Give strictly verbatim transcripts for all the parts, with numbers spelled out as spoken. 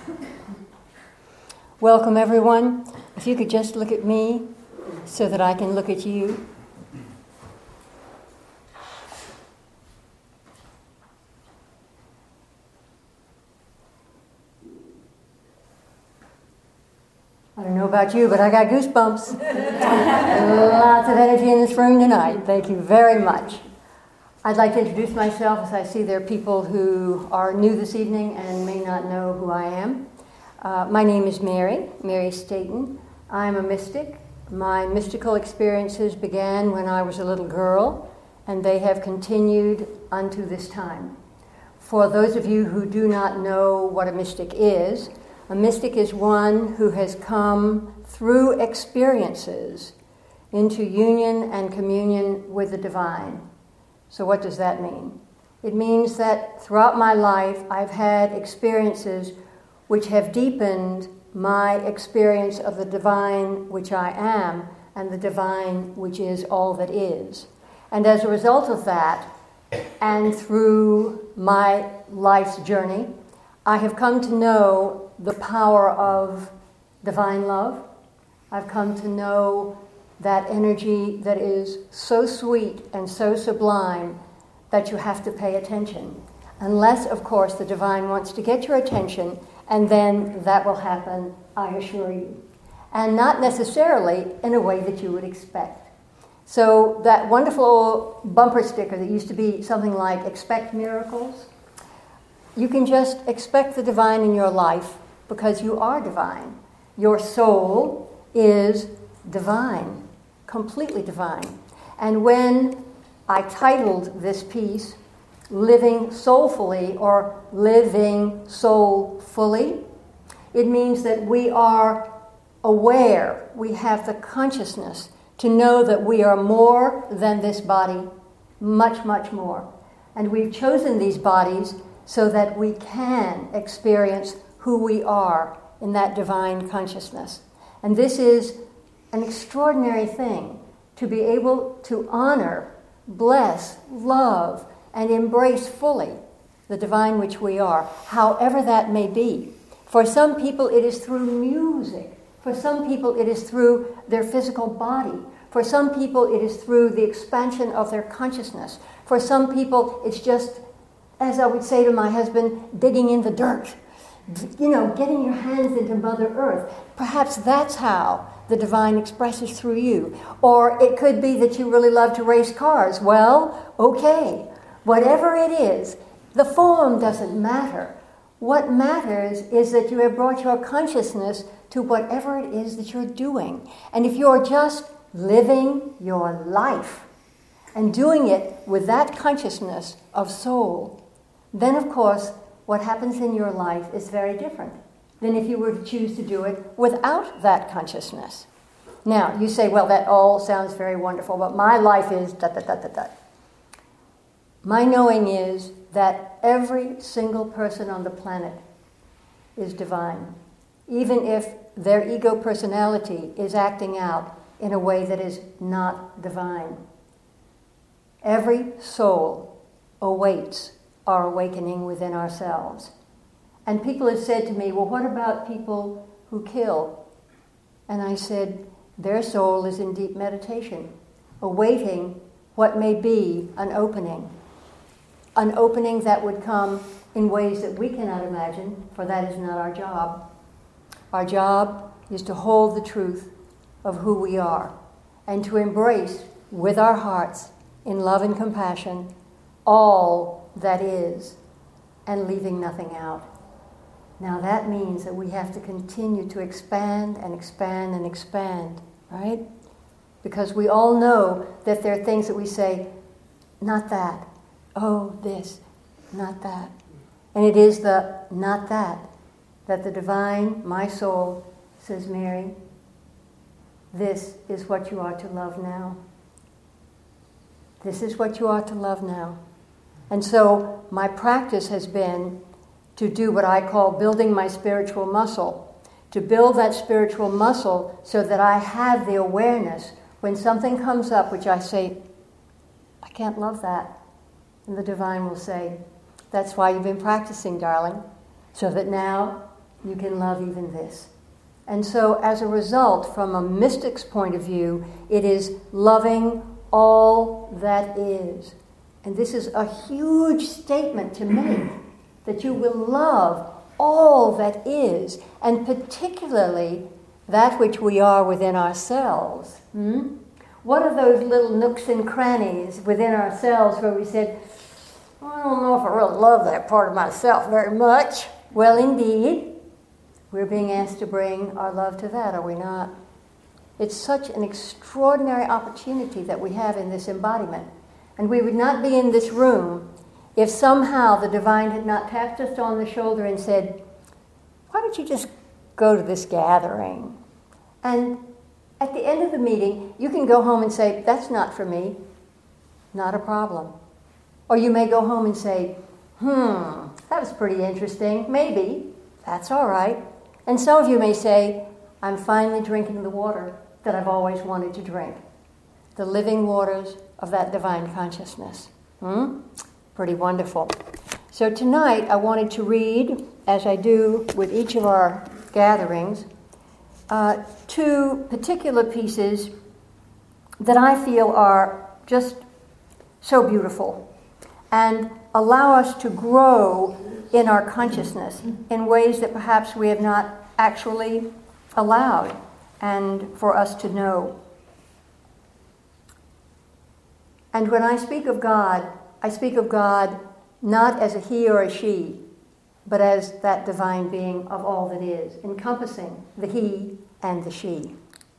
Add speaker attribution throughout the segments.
Speaker 1: Welcome, everyone. If you could just look at me so that I can look at you. I don't know about you, but I got goosebumps. Lots of energy in this room tonight. Thank you very much. I'd like to introduce myself, as I see there are people who are new this evening and may not know who I am. Uh, my name is Mary, Mary Staton. I'm a mystic. My mystical experiences began when I was a little girl, and they have continued unto this time. For those of you who do not know what a mystic is, a mystic is one who has come through experiences into union and communion with the divine. So what does that mean? It means that throughout my life I've had experiences which have deepened my experience of the divine which I am and the divine which is all that is. And as a result of that, and through my life's journey, I have come to know the power of divine love. I've come to know that energy that is so sweet and so sublime that you have to pay attention. Unless, of course, the divine wants to get your attention, and then that will happen, I assure you. And not necessarily in a way that you would expect. So that wonderful bumper sticker that used to be something like, expect miracles, you can just expect the divine in your life because you are divine. Your soul is divine, completely divine. And when I titled this piece, Living Soulfully or Living Soul Fully, it means that we are aware, we have the consciousness to know that we are more than this body, much, much more. And we've chosen these bodies so that we can experience who we are in that divine consciousness. And this is an extraordinary thing, to be able to honor, bless, love, and embrace fully the divine which we are, however that may be. For some people it is through music. For some people it is through their physical body. For some people it is through the expansion of their consciousness. For some people it's just, as I would say to my husband, digging in the dirt. You know, getting your hands into Mother Earth. Perhaps that's how the divine expresses through you. Or it could be that you really love to race cars. Well, okay. Whatever it is, the form doesn't matter. What matters is that you have brought your consciousness to whatever it is that you're doing. And if you're just living your life and doing it with that consciousness of soul, then of course what happens in your life is very different than if you were to choose to do it without that consciousness. Now, you say, well, that all sounds very wonderful, but my life is da da da da da. My knowing is that every single person on the planet is divine, even if their ego personality is acting out in a way that is not divine. Every soul awaits our awakening within ourselves. And people have said to me, well, what about people who kill? And I said, their soul is in deep meditation, awaiting what may be an opening. An opening that would come in ways that we cannot imagine, for that is not our job. Our job is to hold the truth of who we are and to embrace with our hearts, in love and compassion, all that is, and leaving nothing out. Now that means that we have to continue to expand and expand and expand, right? Because we all know that there are things that we say, not that, oh, this, not that. And it is the not that that the divine, my soul, says, Mary, this is what you are to love now. This is what you are to love now. And so my practice has been to do what I call building my spiritual muscle, to build that spiritual muscle so that I have the awareness when something comes up which I say, I can't love that. And the divine will say, that's why you've been practicing, darling, so that now you can love even this. And so as a result, from a mystic's point of view, it is loving all that is. And this is a huge statement to make, that you will love all that is, and particularly that which we are within ourselves. Hmm? What are those little nooks and crannies within ourselves where we said, I don't know if I really love that part of myself very much? Well, indeed, we're being asked to bring our love to that, are we not? It's such an extraordinary opportunity that we have in this embodiment. And we would not be in this room if somehow the divine had not tapped us on the shoulder and said, why don't you just go to this gathering? And at the end of the meeting, you can go home and say, that's not for me. Not a problem. Or you may go home and say, hmm, that was pretty interesting. Maybe. That's all right. And some of you may say, I'm finally drinking the water that I've always wanted to drink. The living waters of that divine consciousness. Hmm? Pretty wonderful. So tonight I wanted to read, as I do with each of our gatherings, uh, two particular pieces that I feel are just so beautiful and allow us to grow in our consciousness in ways that perhaps we have not actually allowed and for us to know. And when I speak of God, I speak of God not as a he or a she, but as that divine being of all that is, encompassing the he and the she.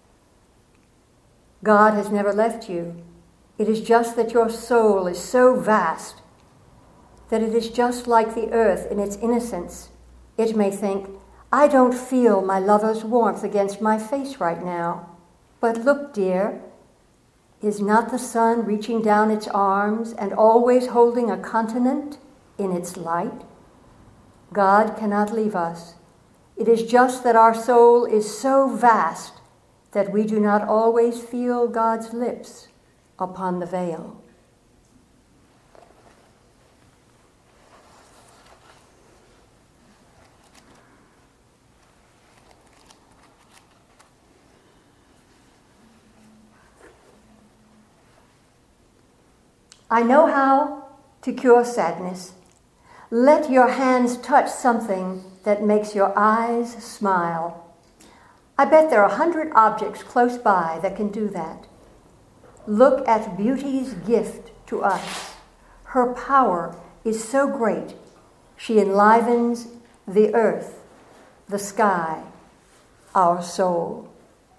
Speaker 1: God has never left you. It is just that your soul is so vast that it is just like the earth in its innocence. It may think, I don't feel my lover's warmth against my face right now. But look, dear, is not the sun reaching down its arms and always holding a continent in its light? God cannot leave us. It is just that our soul is so vast that we do not always feel God's lips upon the veil. I know how to cure sadness. Let your hands touch something that makes your eyes smile. I bet there are a hundred objects close by that can do that. Look at beauty's gift to us. Her power is so great. She enlivens the earth, the sky, our soul.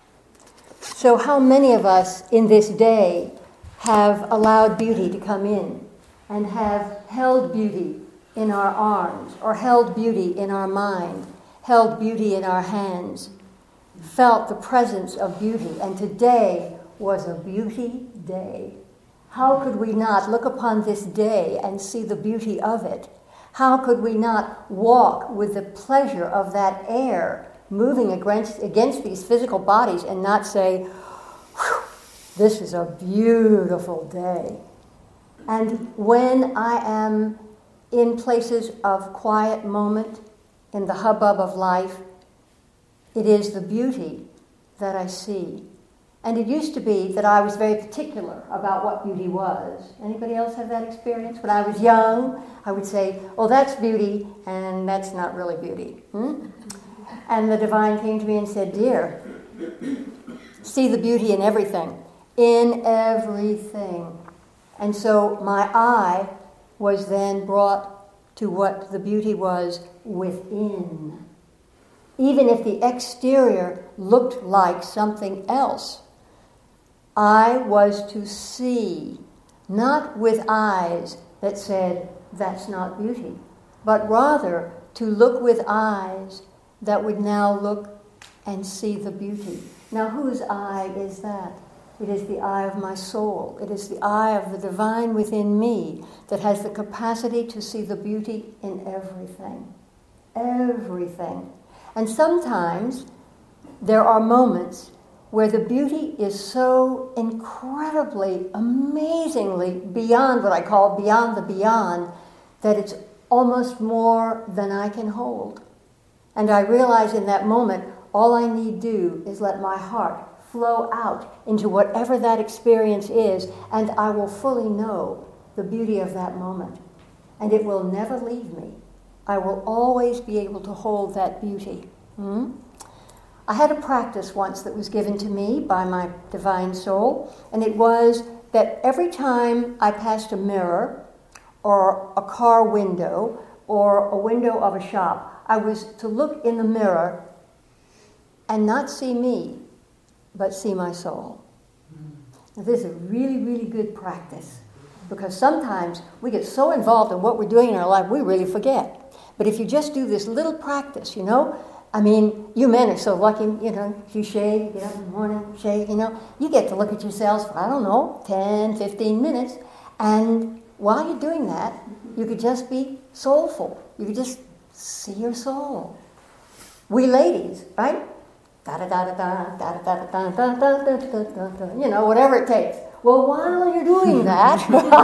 Speaker 1: So how many of us in this day have allowed beauty to come in and have held beauty in our arms, or held beauty in our mind, held beauty in our hands, felt the presence of beauty, and today was a beauty day. How could we not look upon this day and see the beauty of it? How could we not walk with the pleasure of that air moving against, against these physical bodies and not say, whew, this is a beautiful day. And when I am in places of quiet moment, in the hubbub of life, it is the beauty that I see. And it used to be that I was very particular about what beauty was. Anybody else have that experience? When I was young, I would say, oh, that's beauty, and that's not really beauty. Hmm? And the divine came to me and said, dear, see the beauty in everything. In everything. And so my eye was then brought to what the beauty was within. Even if the exterior looked like something else, I was to see, not with eyes that said, that's not beauty, but rather to look with eyes that would now look and see the beauty. Now, whose eye is that? It is the eye of my soul. It is the eye of the divine within me that has the capacity to see the beauty in everything. Everything. And sometimes there are moments where the beauty is so incredibly, amazingly beyond what I call beyond the beyond, that it's almost more than I can hold. And I realize in that moment, all I need do is let my heart flow out into whatever that experience is, and I will fully know the beauty of that moment. And it will never leave me. I will always be able to hold that beauty. Hmm? I had a practice once that was given to me by my divine soul, and it was that every time I passed a mirror or a car window or a window of a shop, I was to look in the mirror and not see me, but see my soul. Now, this is a really, really good practice, because sometimes we get so involved in what we're doing in our life, we really forget. But if you just do this little practice, you know, I mean, you men are so lucky, you know, you shave, you get up in the morning, shave, you know, you get to look at yourselves for, I don't know, ten, fifteen minutes, and while you're doing that, you could just be soulful. You could just see your soul. We ladies, right? Da-da-da-da-da, da-da-da-da-da-da-da-da-da-da, you know, whatever it takes. Well, while you're doing that,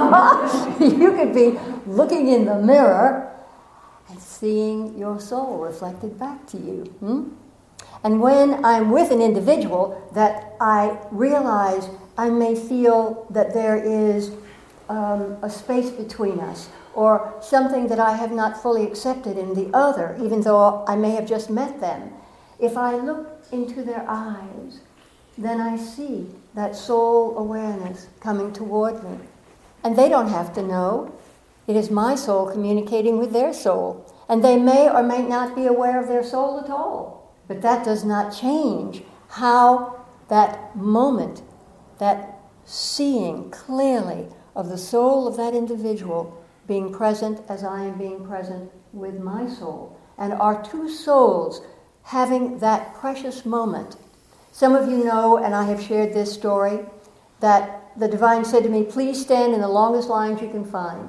Speaker 1: you could be looking in the mirror and seeing your soul reflected back to you. Hmm? And when I'm with an individual that I realize I may feel that there is um, a space between us, or something that I have not fully accepted in the other, even though I may have just met them, if I look into their eyes, then I see that soul awareness coming toward me. And they don't have to know. It is my soul communicating with their soul. And they may or may not be aware of their soul at all. But that does not change how that moment, that seeing clearly of the soul of that individual being present as I am being present with my soul. And our two souls having that precious moment. Some of you know, and I have shared this story, that the divine said to me, please stand in the longest lines you can find.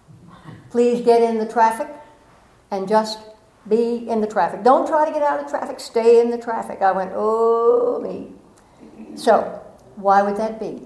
Speaker 1: Please get in the traffic and just be in the traffic. Don't try to get out of traffic, stay in the traffic. I went, oh, me. So, why would that be?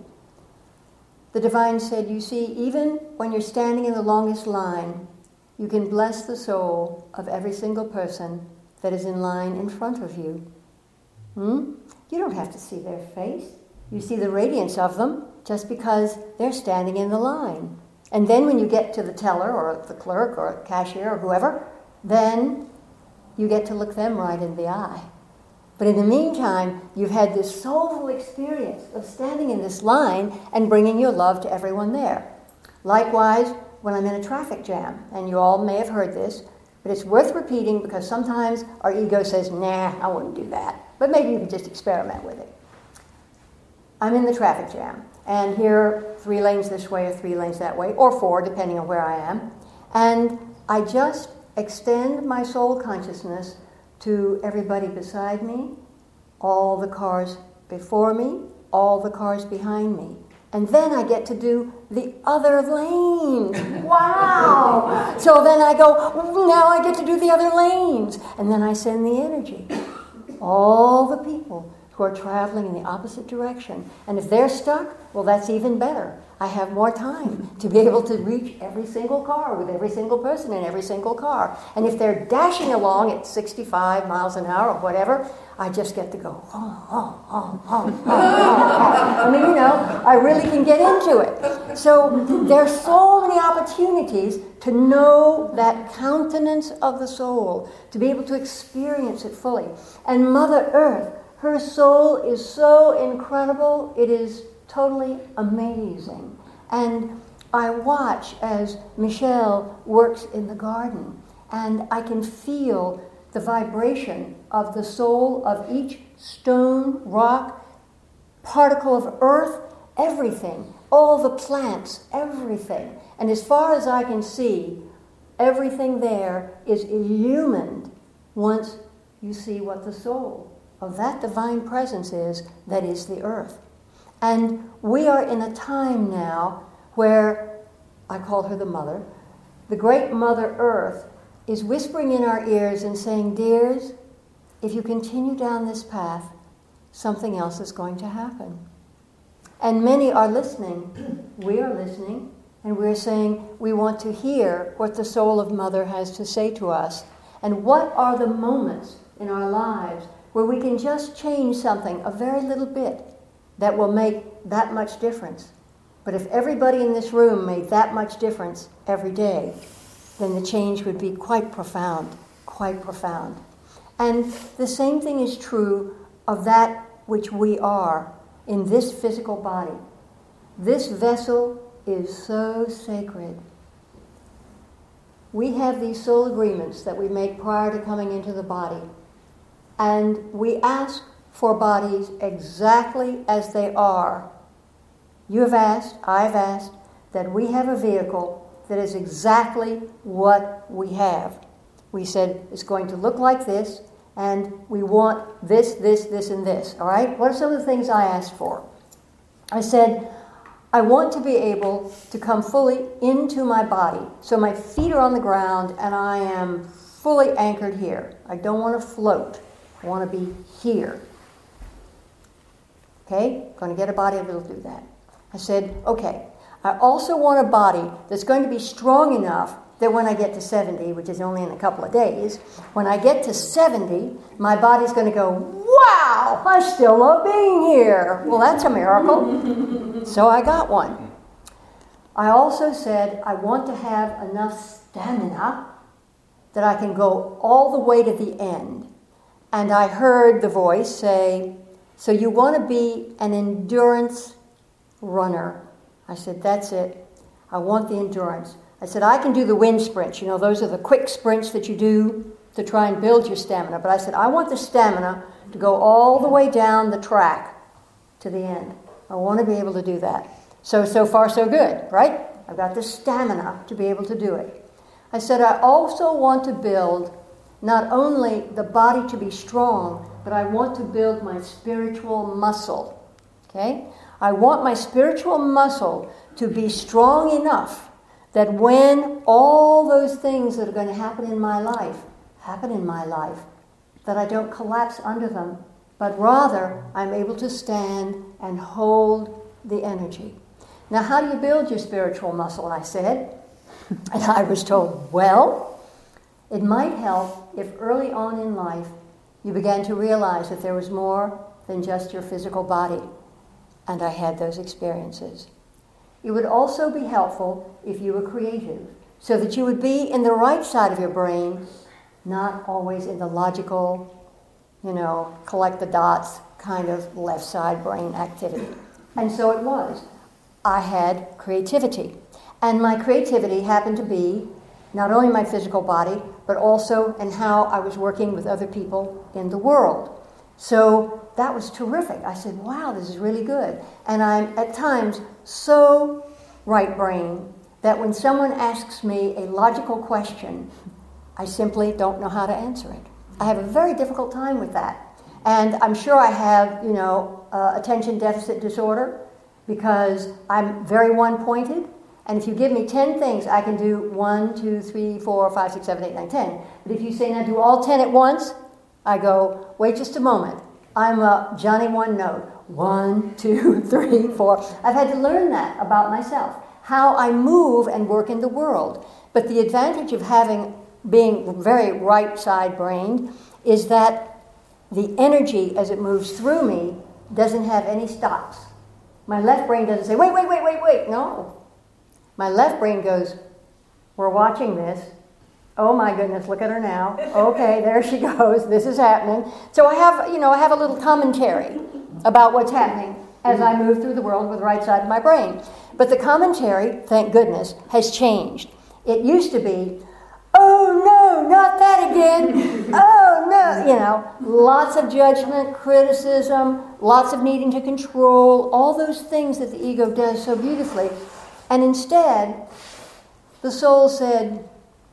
Speaker 1: The divine said, you see, even when you're standing in the longest line, you can bless the soul of every single person that is in line in front of you. Hmm? You don't have to see their face. You see the radiance of them just because they're standing in the line. And then when you get to the teller or the clerk or cashier or whoever, then you get to look them right in the eye. But in the meantime, you've had this soulful experience of standing in this line and bringing your love to everyone there. Likewise, when I'm in a traffic jam, and you all may have heard this, but it's worth repeating because sometimes our ego says, nah, I wouldn't do that. But maybe you can just experiment with it. I'm in the traffic jam, and here are three lanes this way or three lanes that way, or four, depending on where I am. And I just extend my soul consciousness to everybody beside me, all the cars before me, all the cars behind me. And then I get to do the other lanes. Wow! So then I go, now I get to do the other lanes. And then I send the energy. All the people who are traveling in the opposite direction. And if they're stuck, well, that's even better. I have more time to be able to reach every single car with every single person in every single car. And if they're dashing along at sixty-five miles an hour or whatever, I just get to go, oh, oh, oh, oh, oh, oh. I mean, you know, I really can get into it. So there's so many opportunities to know that countenance of the soul, to be able to experience it fully. And Mother Earth, her soul is so incredible, it is totally amazing. And I watch as Michelle works in the garden, and I can feel the vibration of the soul of each stone, rock, particle of earth, everything, all the plants, everything. And as far as I can see, everything there is illumined once you see what the soul of that divine presence is, that is the earth. And we are in a time now where, I call her the mother, the great Mother Earth is whispering in our ears and saying, dears, if you continue down this path, something else is going to happen. And many are listening. We are listening, and we're saying we want to hear what the soul of Mother has to say to us. And what are the moments in our lives where we can just change something a very little bit that will make that much difference? But if everybody in this room made that much difference every day, then the change would be quite profound, quite profound. And the same thing is true of that which we are in this physical body. This vessel is so sacred. We have these soul agreements that we make prior to coming into the body. And we ask for bodies exactly as they are. You have asked, I've asked, that we have a vehicle that is exactly what we have. We said it's going to look like this, and we want this, this, this, and this. All right? What are some of the things I asked for? I said, I want to be able to come fully into my body. So my feet are on the ground, and I am fully anchored here. I don't want to float. I want to be here. Okay? Going to get a body that will do that. I said, okay, I also want a body that's going to be strong enough that when I get to seventy, which is only in a couple of days, when I get to seventy, my body's going to go, wow, I still love being here. Well, that's a miracle. So I got one. I also said I want to have enough stamina that I can go all the way to the end. And I heard the voice say, so you want to be an endurance runner. I said, that's it. I want the endurance. I said, I can do the wind sprints. You know, those are the quick sprints that you do to try and build your stamina. But I said, I want the stamina to go all the way down the track to the end. I want to be able to do that. So, so far, so good, right? I've got the stamina to be able to do it. I said, I also want to build not only the body to be strong, but I want to build my spiritual muscle. Okay? I want my spiritual muscle to be strong enough that when all those things that are going to happen in my life happen in my life, that I don't collapse under them, but rather I'm able to stand and hold the energy. Now, how do you build your spiritual muscle? I said, and I was told, well, it might help if early on in life you began to realize that there was more than just your physical body. And I had those experiences. It would also be helpful if you were creative, so that you would be in the right side of your brain, not always in the logical, you know, collect the dots kind of left side brain activity. And so it was. I had creativity. And my creativity happened to be not only my physical body, but also in how I was working with other people in the world. So that was terrific. I said, wow, this is really good. And I'm at times so right-brained that when someone asks me a logical question, I simply don't know how to answer it. I have a very difficult time with that. And I'm sure I have, you know, uh, attention deficit disorder because I'm very one-pointed. And if you give me ten things, I can do one, two, three, four, five, six, seven, eight, nine, ten. But if you say, now do all ten at once, I go, wait just a moment. I'm a Johnny One Note. One, two, three, four. I've had to learn that about myself, how I move and work in the world. But the advantage of having being very right side brained is that the energy as it moves through me doesn't have any stops. My left brain doesn't say, wait, wait, wait, wait, wait. No. My left brain goes, we're watching this. Oh my goodness, look at her now. Okay, there she goes. This is happening. So I have, you know, I have a little commentary about what's happening as I move through the world with the right side of my brain. But the commentary, thank goodness, has changed. It used to be, oh no, not that again. Oh no, you know, lots of judgment, criticism, lots of needing to control, all those things that the ego does so beautifully. And instead, the soul said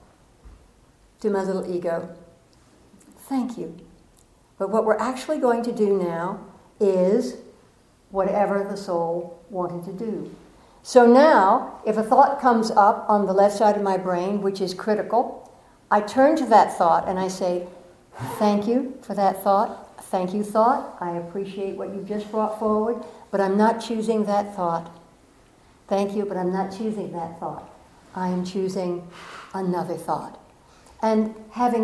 Speaker 1: to my little ego, thank you. But what we're actually going to do now is whatever the soul wanted to do. So now, if a thought comes up on the left side of my brain, which is critical, I turn to that thought and I say, thank you for that thought. Thank you, thought. I appreciate what you just brought forward, but I'm not choosing that thought. Thank you, but I'm not choosing that thought. I am choosing another thought. And having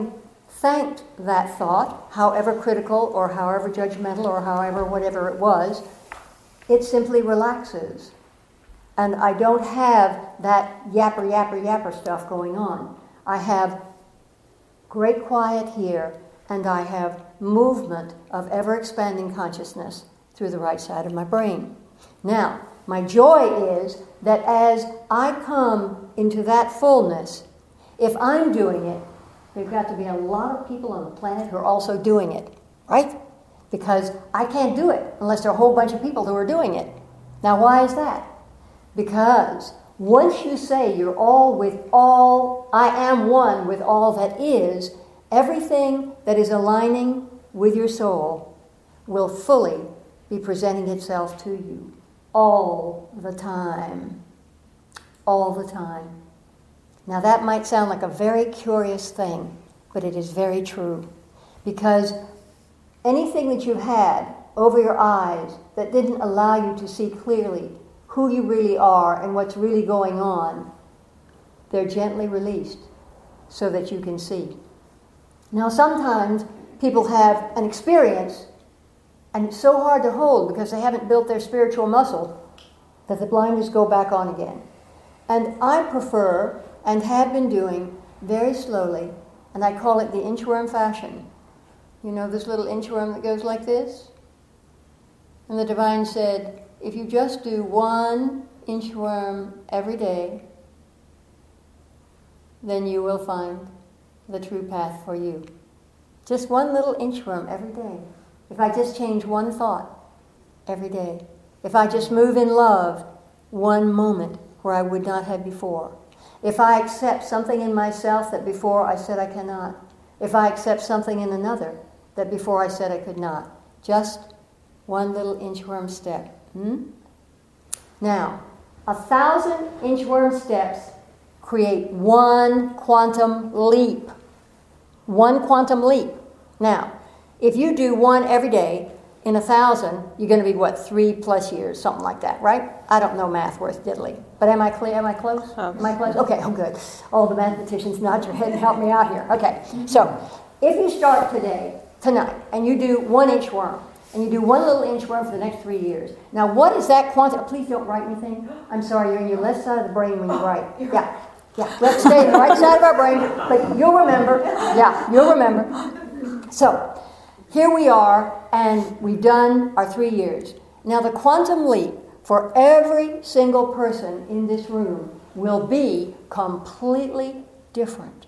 Speaker 1: thanked that thought, however critical or however judgmental or however whatever it was, it simply relaxes. And I don't have that yapper, yapper, yapper stuff going on. I have great quiet here, and I have movement of ever-expanding consciousness through the right side of my brain. Now, my joy is that as I come into that fullness, if I'm doing it, there've got to be a lot of people on the planet who are also doing it, right? Because I can't do it unless there are a whole bunch of people who are doing it. Now, why is that? Because once you say you're all with all, I am one with all that is, everything that is aligning with your soul will fully be presenting itself to you all the time. All the time. Now that might sound like a very curious thing, but it is very true. Because anything that you've had over your eyes that didn't allow you to see clearly who you really are and what's really going on, they're gently released so that you can see. Now sometimes people have an experience and it's so hard to hold because they haven't built their spiritual muscle that the blinders go back on again. And I prefer, and have been doing very slowly, and I call it the inchworm fashion. You know this little inchworm that goes like this? And the divine said, if you just do one inchworm every day, then you will find the true path for you. Just one little inchworm every day. If I just change one thought every day. If I just move in love one moment where I would not have before. If I accept something in myself that before I said I cannot. If I accept something in another that before I said I could not. Just one little inchworm step. Hmm? Now, a thousand inchworm steps create one quantum leap. One quantum leap. Now, if you do one every day in a thousand, you're going to be, what, three plus years, something like that, right? I don't know math worth diddly. But am I clear? Am I close? Oh. Am I close? Okay, oh good. All the mathematicians nod your head and help me out here. Okay, so if you start today, tonight, and you do one inchworm, and you do one little inchworm for the next three years. Now, what is that quantum? Please don't write anything. I'm sorry, you're in your left side of the brain when you write. Yeah, yeah. Let's stay in the right side of our brain, but you'll remember. Yeah, you'll remember. So, here we are, and we've done our three years. Now, the quantum leap for every single person in this room will be completely different.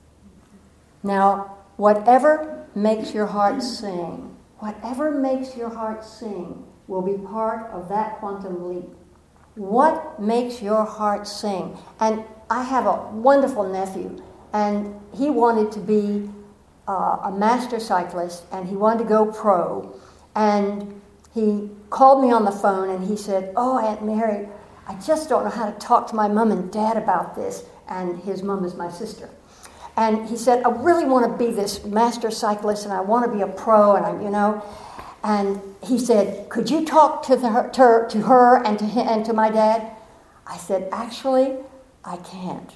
Speaker 1: Now, whatever makes your heart sing, whatever makes your heart sing will be part of that quantum leap. What makes your heart sing? And I have a wonderful nephew, and he wanted to be uh, a master cyclist, and he wanted to go pro. And he called me on the phone, and he said, "Oh, Aunt Mary, I just don't know how to talk to my mom and dad about this." And his mom is my sister. And he said, "I really want to be this master cyclist, and I want to be a pro, and I, you know." And he said, "Could you talk to, the, to, her, to her and to him, and to my dad?" I said, "Actually, I can't."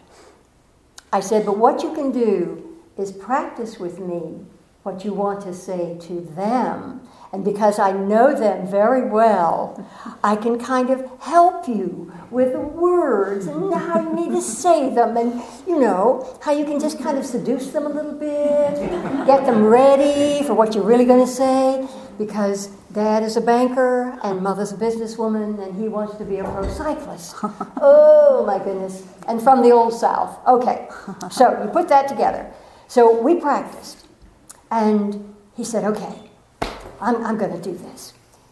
Speaker 1: I said, "But what you can do is practice with me what you want to say to them. And because I know them very well, I can kind of help you with the words and how you need to say them, and, you know, how you can just kind of seduce them a little bit, get them ready for what you're really going to say, because Dad is a banker and Mother's a businesswoman and he wants to be a pro cyclist." Oh, my goodness. And from the old South. Okay, so you put that together. So we practiced. And he said, "Okay, I'm, I'm going to do this."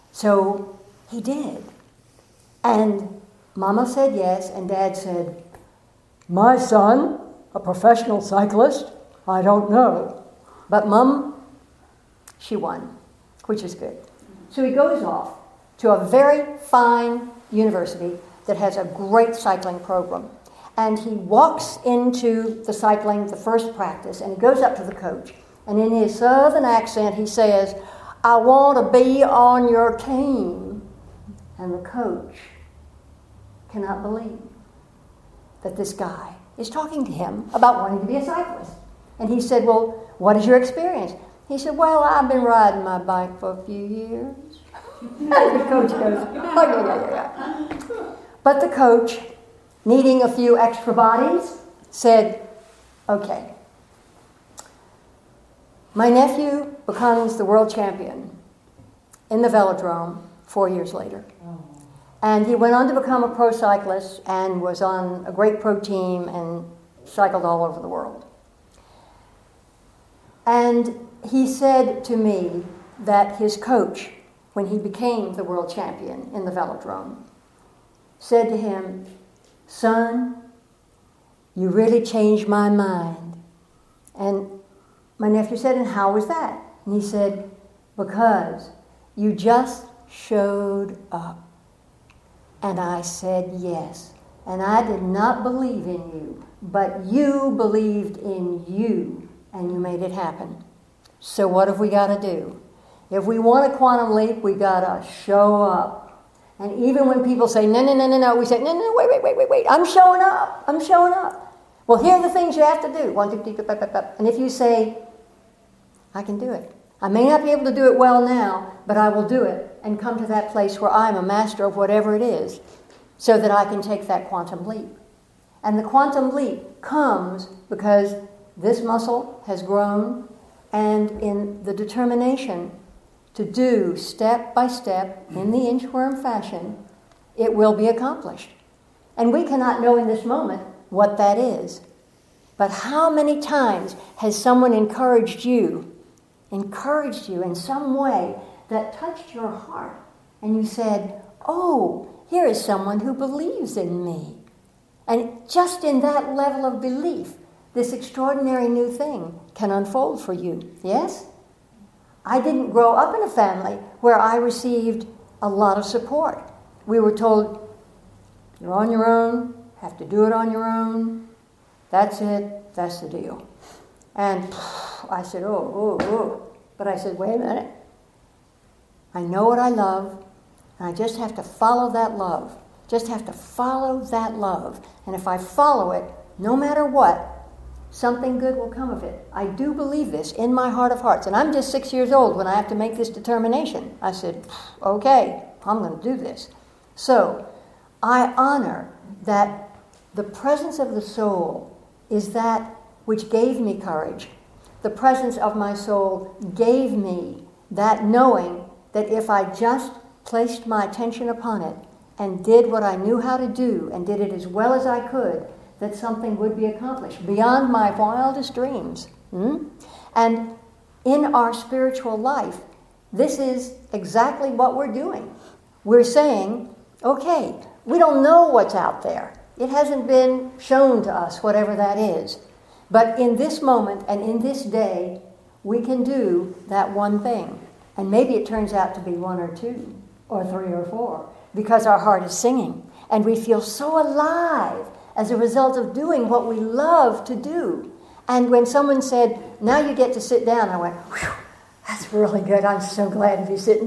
Speaker 1: So he did. And Mama said yes, and Dad said, "My son, a professional cyclist? I don't know." But Mom, she won, which is good. So he goes off to a very fine university that has a great cycling program. And he walks into the cycling, the first practice, and he goes up to the coach. And in his southern accent, he says, "I want to be on your team." And the coach cannot believe that this guy is talking to him about wanting to be a cyclist. And he said, "Well, what is your experience? He said, well, I've been riding my bike for a few years. And the coach goes, oh, yeah, yeah, yeah, yeah. But the coach, needing a few extra bodies, said, okay. My nephew becomes the world champion in the velodrome four years later. And he went on to become a pro cyclist and was on a great pro team and cycled all over the world. And he said to me that his coach, when he became the world champion in the velodrome, said to him, son, you really changed my mind. And my nephew said, and how was that? And he said, because you just showed up. And I said, yes. And I did not believe in you, but you believed in you, and you made it happen. So what have we got to do? If we want a quantum leap, we got to show up. And even when people say, no, no, no, no, no, we say, no, no, wait, wait, wait, wait, wait, I'm showing up, I'm showing up. Well, here are the things you have to do. One, two, three, four, five, five, five. And if you say, I can do it. I may not be able to do it well now, but I will do it and come to that place where I'm a master of whatever it is so that I can take that quantum leap. And the quantum leap comes because this muscle has grown, and in the determination to do step by step in the inchworm fashion, it will be accomplished. And we cannot know in this moment what that is. But how many times has someone encouraged you encouraged you in some way that touched your heart, and you said, oh, here is someone who believes in me. And just in that level of belief, this extraordinary new thing can unfold for you. Yes? I didn't grow up in a family where I received a lot of support. We were told, you're on your own, have to do it on your own. That's it, that's the deal. And I said, oh, oh, oh. But I said, wait a minute. I know what I love, and I just have to follow that love. Just have to follow that love. And if I follow it, no matter what, something good will come of it. I do believe this in my heart of hearts. And I'm just six years old when I have to make this determination. I said, okay, I'm going to do this. So I honor that the presence of the soul is that which gave me courage. The presence of my soul gave me that knowing that if I just placed my attention upon it and did what I knew how to do and did it as well as I could, that something would be accomplished beyond my wildest dreams. Hmm? And in our spiritual life, this is exactly what we're doing. We're saying, okay, we don't know what's out there. It hasn't been shown to us, whatever that is. But in this moment and in this day, we can do that one thing. And maybe it turns out to be one or two or three or four because our heart is singing. And we feel so alive as a result of doing what we love to do. And when someone said, now you get to sit down, I went, whew, that's really good. I'm so glad to be sitting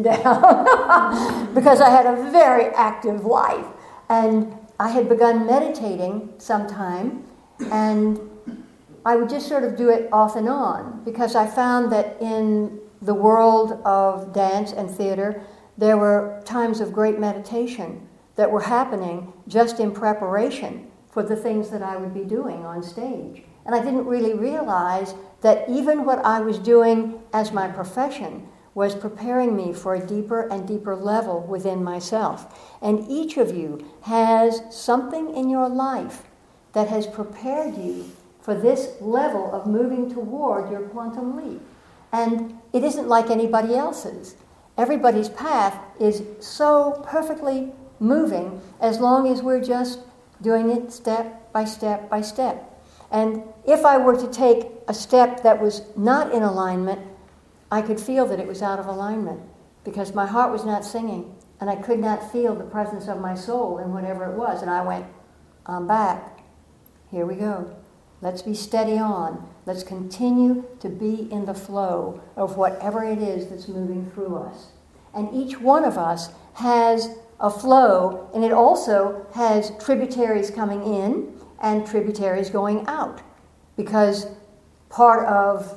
Speaker 1: down. Because I had a very active life. And I had begun meditating sometime, and I would just sort of do it off and on, because I found that in the world of dance and theater, there were times of great meditation that were happening just in preparation for the things that I would be doing on stage. And I didn't really realize that even what I was doing as my profession was preparing me for a deeper and deeper level within myself. And each of you has something in your life that has prepared you for this level of moving toward your quantum leap. And it isn't like anybody else's. Everybody's path is so perfectly moving as long as we're just doing it step by step by step. And if I were to take a step that was not in alignment, I could feel that it was out of alignment because my heart was not singing and I could not feel the presence of my soul in whatever it was. And I went, I'm back. Here we go. Let's be steady on. Let's continue to be in the flow of whatever it is that's moving through us. And each one of us has a flow, and it also has tributaries coming in and tributaries going out. Because part of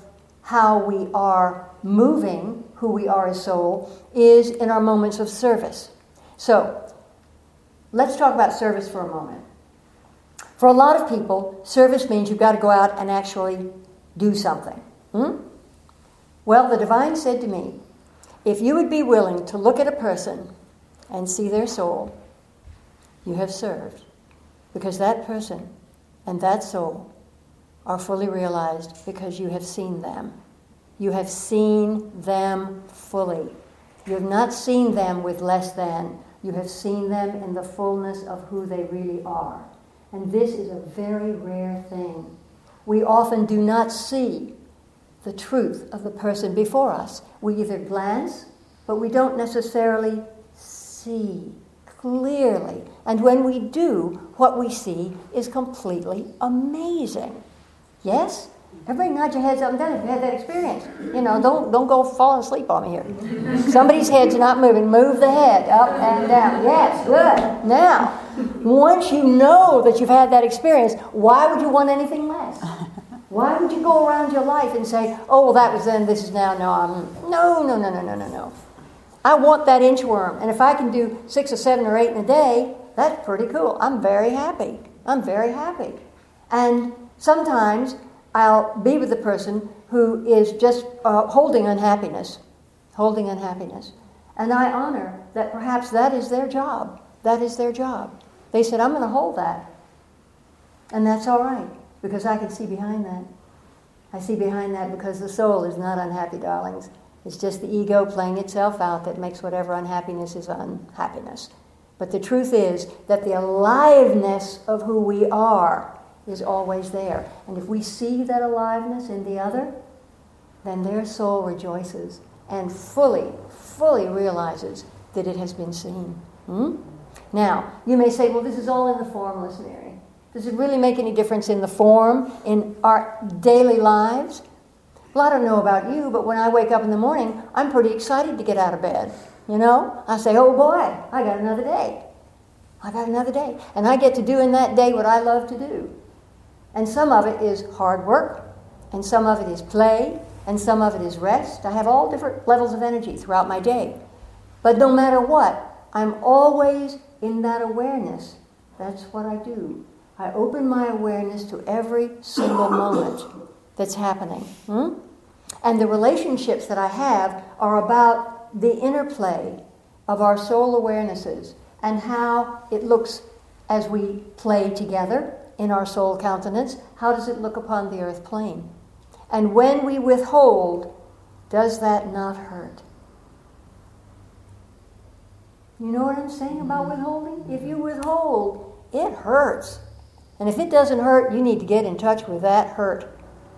Speaker 1: how we are moving, who we are as soul, is in our moments of service. So, let's talk about service for a moment. For a lot of people, service means you've got to go out and actually do something. Hmm? Well, the divine said to me, if you would be willing to look at a person and see their soul, you have served. Because that person and that soul are fully realized because you have seen them. You have seen them fully. You have not seen them with less than. You have seen them in the fullness of who they really are. And this is a very rare thing. We often do not see the truth of the person before us. We either glance, but we don't necessarily see clearly. And when we do, what we see is completely amazing. Yes? Everybody nod your heads up and down if you had that experience. You know, don't don't go falling asleep on me here. Somebody's head's not moving. Move the head up and down. Yes, good. Now, once you know that you've had that experience, why would you want anything less? Why would you go around your life and say, oh, well, that was then, this is now, no, I'm... No, no, no, no, no, no, no. I want that inchworm. And if I can do six or seven or eight in a day, that's pretty cool. I'm very happy. I'm very happy. And sometimes I'll be with a person who is just uh, holding unhappiness, holding unhappiness. And I honor that perhaps that is their job. That is their job. They said, I'm going to hold that. And that's all right, because I can see behind that. I see behind that because the soul is not unhappy, darlings. It's just the ego playing itself out that makes whatever unhappiness is unhappiness. But the truth is that the aliveness of who we are is always there. And if we see that aliveness in the other, then their soul rejoices and fully, fully realizes that it has been seen. Hmm? Now, you may say, well, this is all in the formless, Mary. Does it really make any difference in the form, in our daily lives? Well, I don't know about you, but when I wake up in the morning, I'm pretty excited to get out of bed. You know? I say, oh boy, I got another day. I got another day. And I get to do in that day what I love to do. And some of it is hard work, and some of it is play, and some of it is rest. I have all different levels of energy throughout my day. But no matter what, I'm always in that awareness. That's what I do. I open my awareness to every single moment that's happening. Hmm? And the relationships that I have are about the interplay of our soul awarenesses and how it looks as we play together in our soul countenance. How does it look upon the earth plane? And when we withhold, does that not hurt? You know what I'm saying about withholding? If you withhold, it hurts. And if it doesn't hurt, you need to get in touch with that hurt.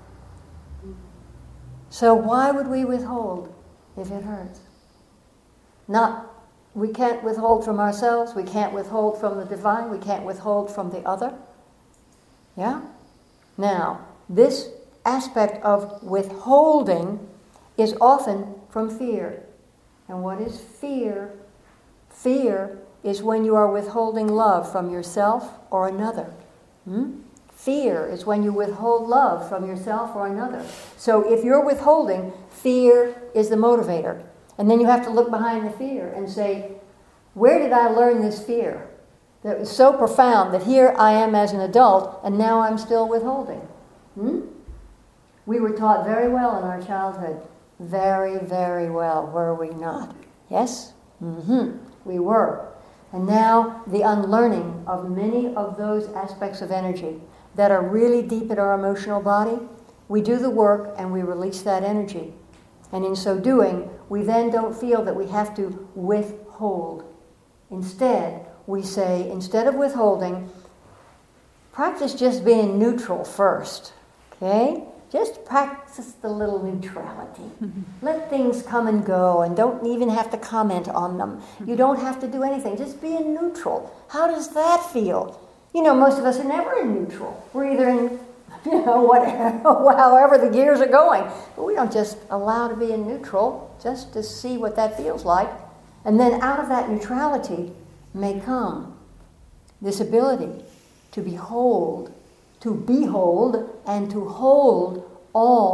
Speaker 1: So why would we withhold if it hurts? Not, we can't withhold from ourselves, we can't withhold from the divine, we can't withhold from the other. Yeah? Now, this aspect of withholding is often from fear. And what is fear? Fear is when you are withholding love from yourself or another. Hmm? Fear is when you withhold love from yourself or another. So if you're withholding, fear is the motivator. And then you have to look behind the fear and say, where did I learn this fear? That was so profound that here I am as an adult and now I'm still withholding. Hmm? We were taught very well in our childhood. Very, very well, were we not? Yes? Mm-hmm. We were. And now the unlearning of many of those aspects of energy that are really deep in our emotional body, we do the work and we release that energy. And in so doing, we then don't feel that we have to withhold. Instead, we say, instead of withholding, practice just being neutral first. Okay? Just practice the little neutrality. Let things come and go and don't even have to comment on them. You don't have to do anything. Just be in neutral. How does that feel? You know, most of us are never in neutral. We're either in, you know, whatever, however the gears are going. But we don't just allow to be in neutral just to see what that feels like. And then out of that neutrality may come this ability to behold, to behold and to hold all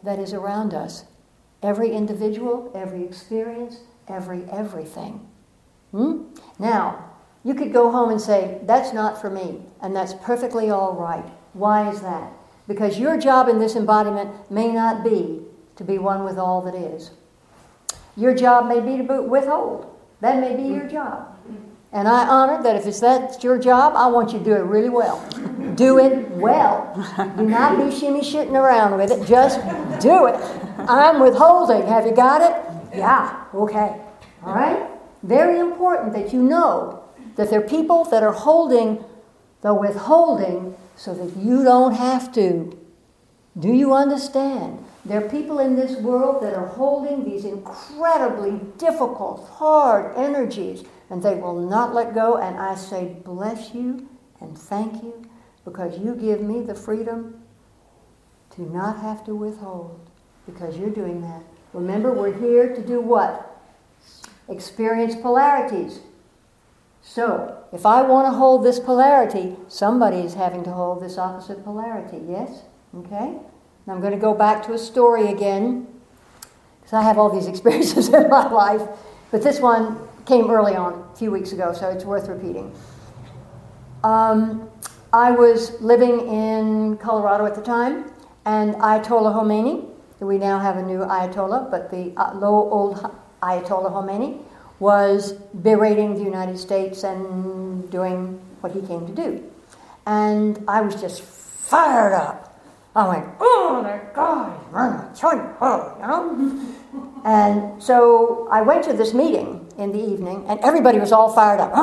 Speaker 1: that is around us. Every individual, every experience, every everything. Hmm? Now, you could go home and say, that's not for me, and that's perfectly all right. Why is that? Because your job in this embodiment may not be to be one with all that is. Your job may be to withhold. That may be your job. And I honor that if it's that's your job, I want you to do it really well. Do it well. Do not be shimmy shitting around with it. Just do it. I'm withholding. Have you got it? Yeah. Okay. All right? Very important that you know that there are people that are holding the withholding so that you don't have to. Do you understand? There are people in this world that are holding these incredibly difficult, hard energies, and they will not let go. And I say, bless you and thank you, because you give me the freedom to not have to withhold, because you're doing that. Remember, we're here to do what? Experience polarities. So, if I want to hold this polarity, somebody is having to hold this opposite polarity, yes? Okay? And I'm going to go back to a story again, because I have all these experiences in my life, but this one came early on, a few weeks ago, so it's worth repeating. Um, I was living in Colorado at the time, and Ayatollah Khomeini, we now have a new Ayatollah, but the uh, low old Ayatollah Khomeini was berating the United States and doing what he came to do. And I was just fired up. I went, oh my God, you know? And so I went to this meeting in the evening, and everybody was all fired up.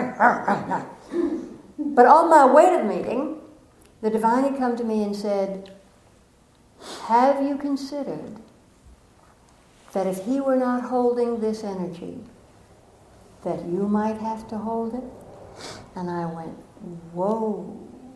Speaker 1: But on my way to the meeting, the divine had come to me and said, have you considered that if he were not holding this energy, that you might have to hold it? And I went, whoa.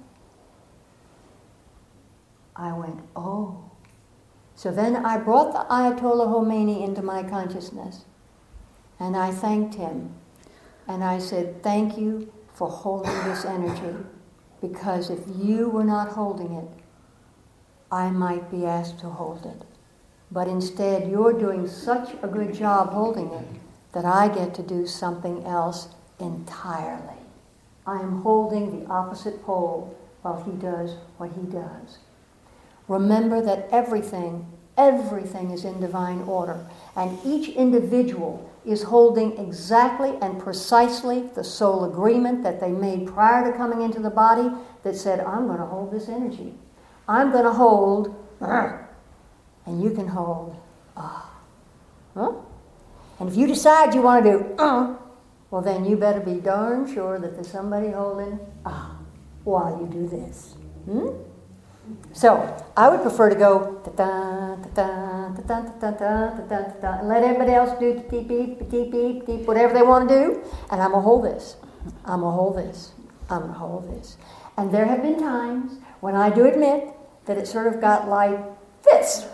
Speaker 1: I went, oh. So then I brought the Ayatollah Khomeini into my consciousness, and I thanked him. And I said, thank you for holding this energy, because if you were not holding it, I might be asked to hold it. But instead, you're doing such a good job holding it that I get to do something else entirely. I am holding the opposite pole while he does what he does. Remember that everything, everything is in divine order, and each individual is holding exactly and precisely the soul agreement that they made prior to coming into the body that said, I'm going to hold this energy. I'm going to hold, and you can hold, ah. Huh? And if you decide you want to do, uh, well then you better be darn sure that there's somebody holding, ah, while you do this. Hmm? So, I would prefer to go ta-da, ta-da, ta-da, ta-da, ta-da, ta-da, and let everybody else do beep, beep, beep, beep, beep, whatever they want to do, and I'm going to hold this. I'm going to hold this. I'm going to hold this. And there have been times when I do admit that it sort of got like this.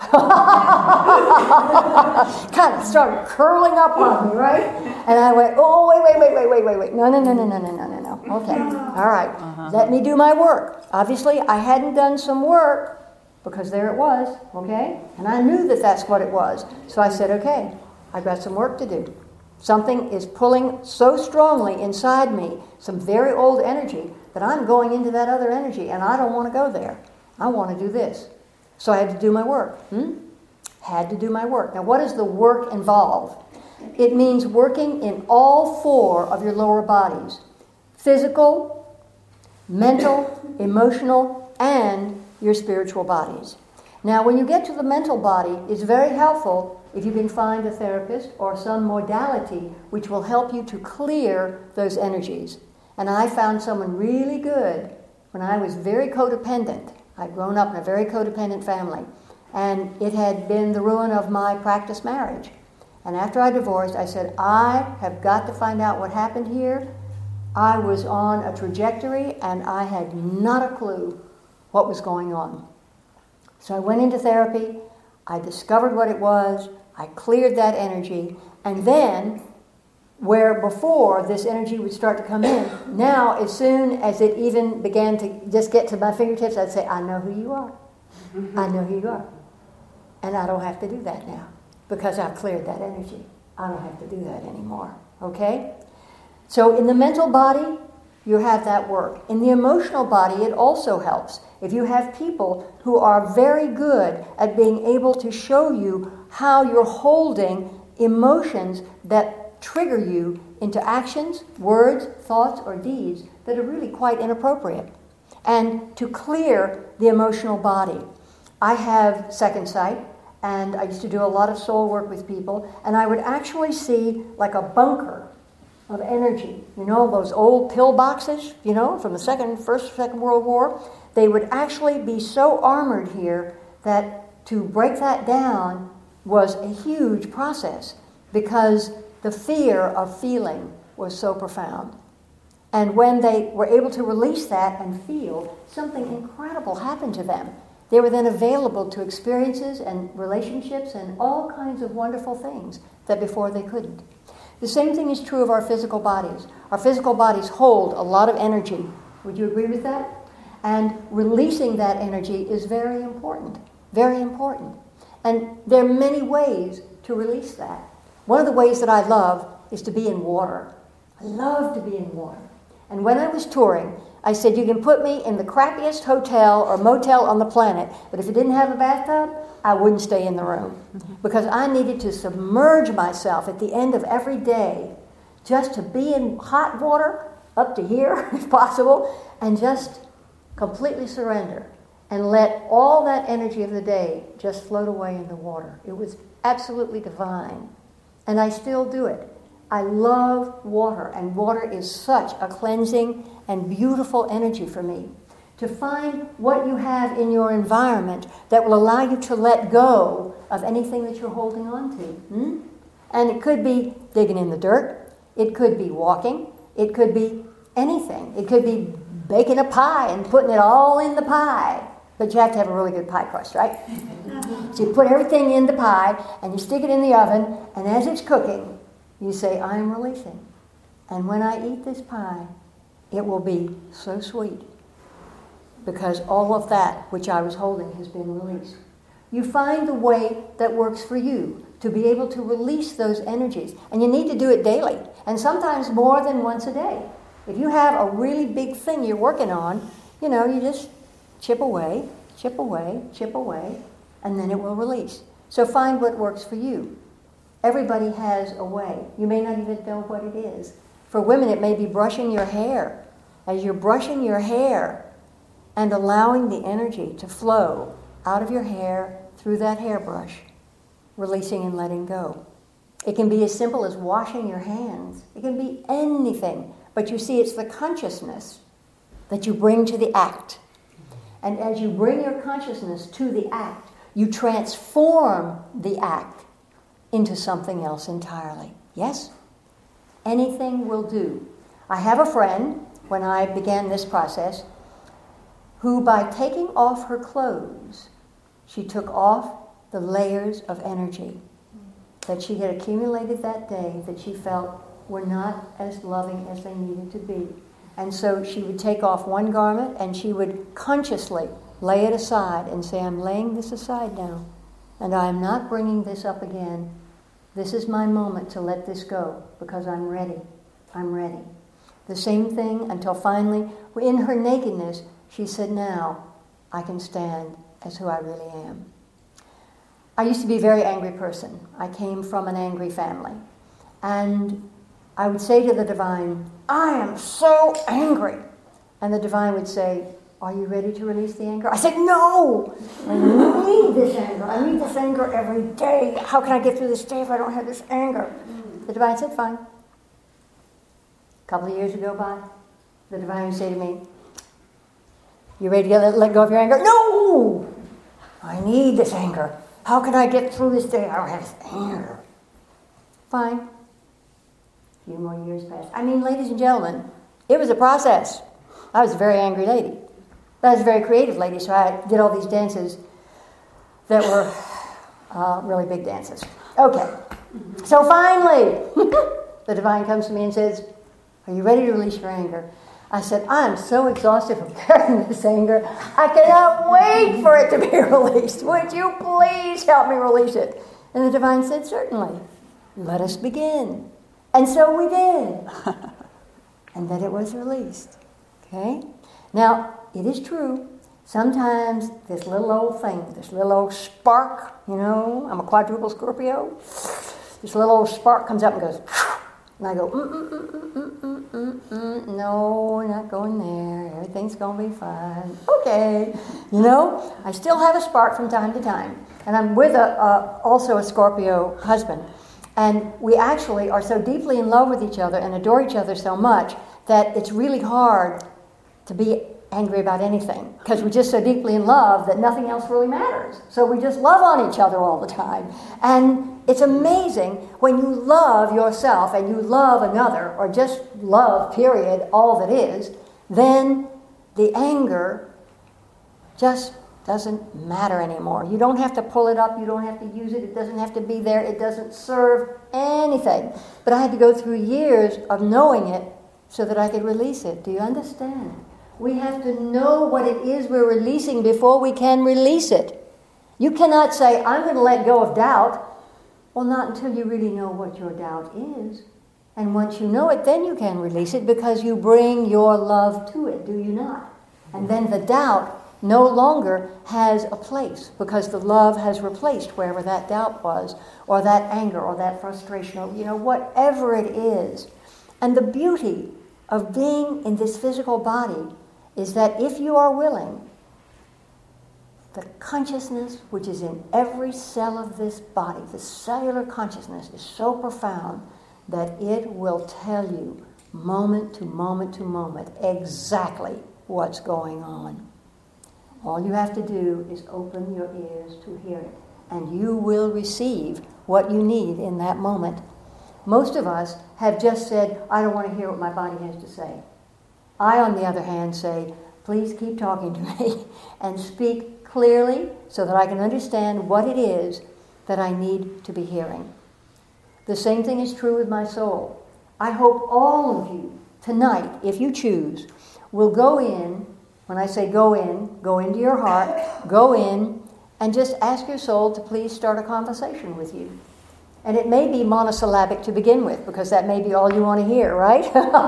Speaker 1: Kind of started curling up on me, right? And I went, oh, wait, wait, wait, wait, wait, wait, wait. No, no, no, no, no, no, no, no, no. Okay. All right. Uh-huh. Let me do my work. Obviously, I hadn't done some work because there it was, okay? And I knew that that's what it was. So I said, okay, I've got some work to do. Something is pulling so strongly inside me, some very old energy, that I'm going into that other energy, and I don't want to go there. I want to do this. So I had to do my work. Hmm? Had to do my work. Now, what does the work involve? It means working in all four of your lower bodies. Physical, mental, emotional, and your spiritual bodies. Now, when you get to the mental body, it's very helpful if you can find a therapist or some modality which will help you to clear those energies. And I found someone really good when I was very codependent. I'd grown up in a very codependent family, and it had been the ruin of my practice marriage. And after I divorced, I said, I have got to find out what happened here. I was on a trajectory, and I had not a clue what was going on. So I went into therapy. I discovered what it was. I cleared that energy. And then, where before this energy would start to come in, now as soon as it even began to just get to my fingertips, I'd say, I know who you are. I know who you are. And I don't have to do that now because I've cleared that energy. I don't have to do that anymore. Okay? So in the mental body, you have that work. In the emotional body, it also helps. If you have people who are very good at being able to show you how you're holding emotions that trigger you into actions, words, thoughts, or deeds that are really quite inappropriate. And to clear the emotional body. I have second sight, and I used to do a lot of soul work with people, and I would actually see like a bunker of energy. You know, those old pill boxes, you know, from the second, first, second World War. They would actually be so armored here that to break that down was a huge process because the fear of feeling was so profound. And when they were able to release that and feel, something incredible happened to them. They were then available to experiences and relationships and all kinds of wonderful things that before they couldn't. The same thing is true of our physical bodies. Our physical bodies hold a lot of energy. Would you agree with that? And releasing that energy is very important, very important. And there are many ways to release that. One of the ways that I love is to be in water. I love to be in water. And when I was touring, I said, you can put me in the crappiest hotel or motel on the planet, but if it didn't have a bathtub, I wouldn't stay in the room. Because I needed to submerge myself at the end of every day just to be in hot water, up to here if possible, and just completely surrender and let all that energy of the day just float away in the water. It was absolutely divine. And I still do it. I love water, and water is such a cleansing and beautiful energy for me. To find what you have in your environment that will allow you to let go of anything that you're holding on to. Hmm? And it could be digging in the dirt. It could be walking. It could be anything. It could be baking a pie and putting it all in the pie. But you have to have a really good pie crust, right? So you put everything in the pie, and you stick it in the oven, and as it's cooking, you say, I am releasing. And when I eat this pie, it will be so sweet because all of that which I was holding has been released. You find the way that works for you to be able to release those energies. And you need to do it daily, and sometimes more than once a day. If you have a really big thing you're working on, you know, you just chip away, chip away, chip away, and then it will release. So find what works for you. Everybody has a way. You may not even know what it is. For women, it may be brushing your hair. As you're brushing your hair and allowing the energy to flow out of your hair through that hairbrush, releasing and letting go. It can be as simple as washing your hands. It can be anything. But you see, it's the consciousness that you bring to the act. And as you bring your consciousness to the act, you transform the act into something else entirely. Yes? Anything will do. I have a friend, when I began this process, who by taking off her clothes, she took off the layers of energy that she had accumulated that day that she felt were not as loving as they needed to be. And so she would take off one garment and she would consciously lay it aside and say, I'm laying this aside now, and I am not bringing this up again. This is my moment to let this go because I'm ready. I'm ready. The same thing until finally, in her nakedness, she said, now I can stand as who I really am. I used to be a very angry person. I came from an angry family. And I would say to the divine, I am so angry. And the divine would say, are you ready to release the anger? I said, no! I need this anger. I need this anger every day. How can I get through this day if I don't have this anger? The divine said, fine. A couple of years would go by. The divine would say to me, you ready to let, let go of your anger? No! I need this anger. How can I get through this day? I don't have this anger. Fine. A few more years passed. I mean, ladies and gentlemen, it was a process. I was a very angry lady. But I was a very creative lady, so I did all these dances that were uh, really big dances. Okay. So finally, the divine comes to me and says, are you ready to release your anger? I said, I'm so exhausted from carrying this anger. I cannot wait for it to be released. Would you please help me release it? And the divine said, certainly. Let us begin. And so we did. And then it was released. Okay? Now, it is true. Sometimes this little old thing, this little old spark, you know, I'm a quadruple Scorpio. This little old spark comes up and goes, and I go, mm, mm, mm, mm, mm, mm, mm, mm. No, not going there. Everything's going to be fine. Okay. You know, I still have a spark from time to time. And I'm with a, uh, also a Scorpio husband. And we actually are so deeply in love with each other and adore each other so much that it's really hard to be angry about anything, because we're just so deeply in love that nothing else really matters. So we just love on each other all the time. And it's amazing when you love yourself and you love another, or just love, period, all that is, then the anger just doesn't matter anymore. You don't have to pull it up. You don't have to use it. It doesn't have to be there. It doesn't serve anything. But I had to go through years of knowing it so that I could release it. Do you understand? We have to know what it is we're releasing before we can release it. You cannot say, I'm going to let go of doubt. Well, not until you really know what your doubt is. And once you know it, then you can release it, because you bring your love to it, do you not? And then the doubt no longer has a place, because the love has replaced wherever that doubt was, or that anger, or that frustration, or, you know, whatever it is. And the beauty of being in this physical body is that if you are willing, the consciousness which is in every cell of this body, the cellular consciousness, is so profound that it will tell you moment to moment to moment exactly what's going on. All you have to do is open your ears to hear it, and you will receive what you need in that moment. Most of us have just said, I don't want to hear what my body has to say. I, on the other hand, say, please keep talking to me and speak clearly so that I can understand what it is that I need to be hearing. The same thing is true with my soul. I hope all of you tonight, if you choose, will go in. When I say go in, go into your heart, go in, and just ask your soul to please start a conversation with you. And it may be monosyllabic to begin with, because that may be all you want to hear, right?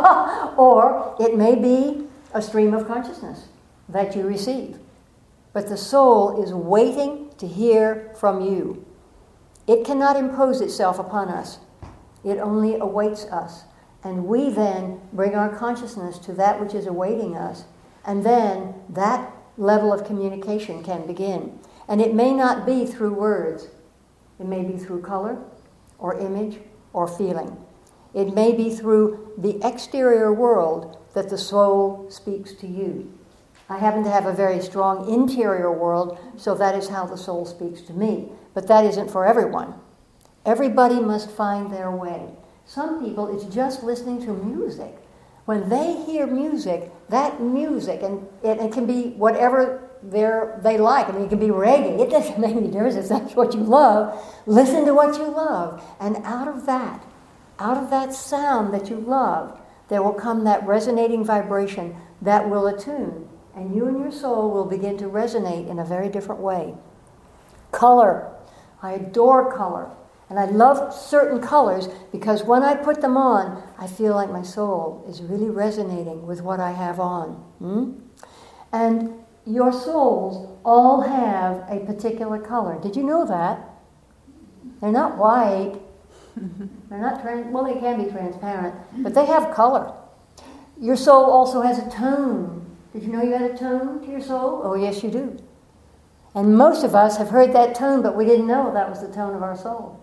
Speaker 1: Or it may be a stream of consciousness that you receive. But the soul is waiting to hear from you. It cannot impose itself upon us. It only awaits us. And we then bring our consciousness to that which is awaiting us. And then that level of communication can begin. And it may not be through words. It may be through color, or image, or feeling. It may be through the exterior world that the soul speaks to you. I happen to have a very strong interior world, so that is how the soul speaks to me. But that isn't for everyone. Everybody must find their way. Some people, it's just listening to music. When they hear music, that music, and it, it can be whatever they're, they like. I mean, it can be reggae. It doesn't make any difference if that's what you love. Listen to what you love. And out of that, out of that sound that you love, there will come that resonating vibration that will attune. And you and your soul will begin to resonate in a very different way. Color. I adore color. And I love certain colors because when I put them on, I feel like my soul is really resonating with what I have on. Hmm? And your souls all have a particular color. Did you know that? They're not white. They're not trans. Well, they can be transparent, but they have color. Your soul also has a tone. Did you know you had a tone to your soul? Oh, yes, you do. And most of us have heard that tone, but we didn't know that was the tone of our soul.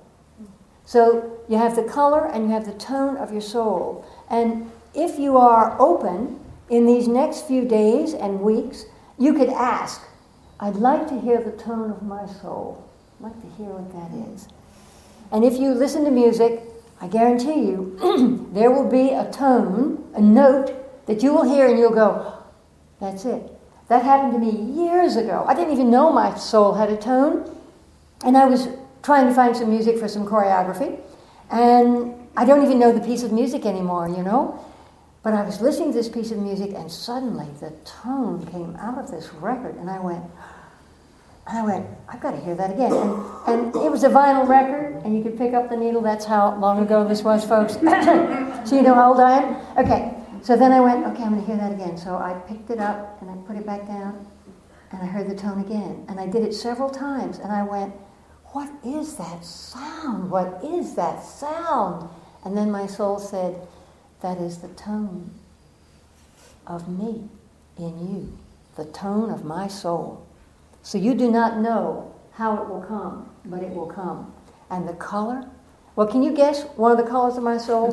Speaker 1: So you have the color and you have the tone of your soul. And if you are open in these next few days and weeks, you could ask, I'd like to hear the tone of my soul. I'd like to hear what that is. And if you listen to music, I guarantee you, there will be a tone, a note that you will hear and you'll go, that's it. That happened to me years ago. I didn't even know my soul had a tone. And I was trying to find some music for some choreography. And I don't even know the piece of music anymore, you know. But I was listening to this piece of music, and suddenly the tone came out of this record, and I went, and I went, I've got to hear that again. And, and it was a vinyl record, and you could pick up the needle. That's how long ago this was, folks. So you know how old I am? Okay. So then I went, okay, I'm going to hear that again. So I picked it up, and I put it back down, and I heard the tone again. And I did it several times, and I went, what is that sound? What is that sound? And then my soul said, that is the tone of me in you, the tone of my soul. So you do not know how it will come, but it will come. And the color? Well, can you guess one of the colors of my soul?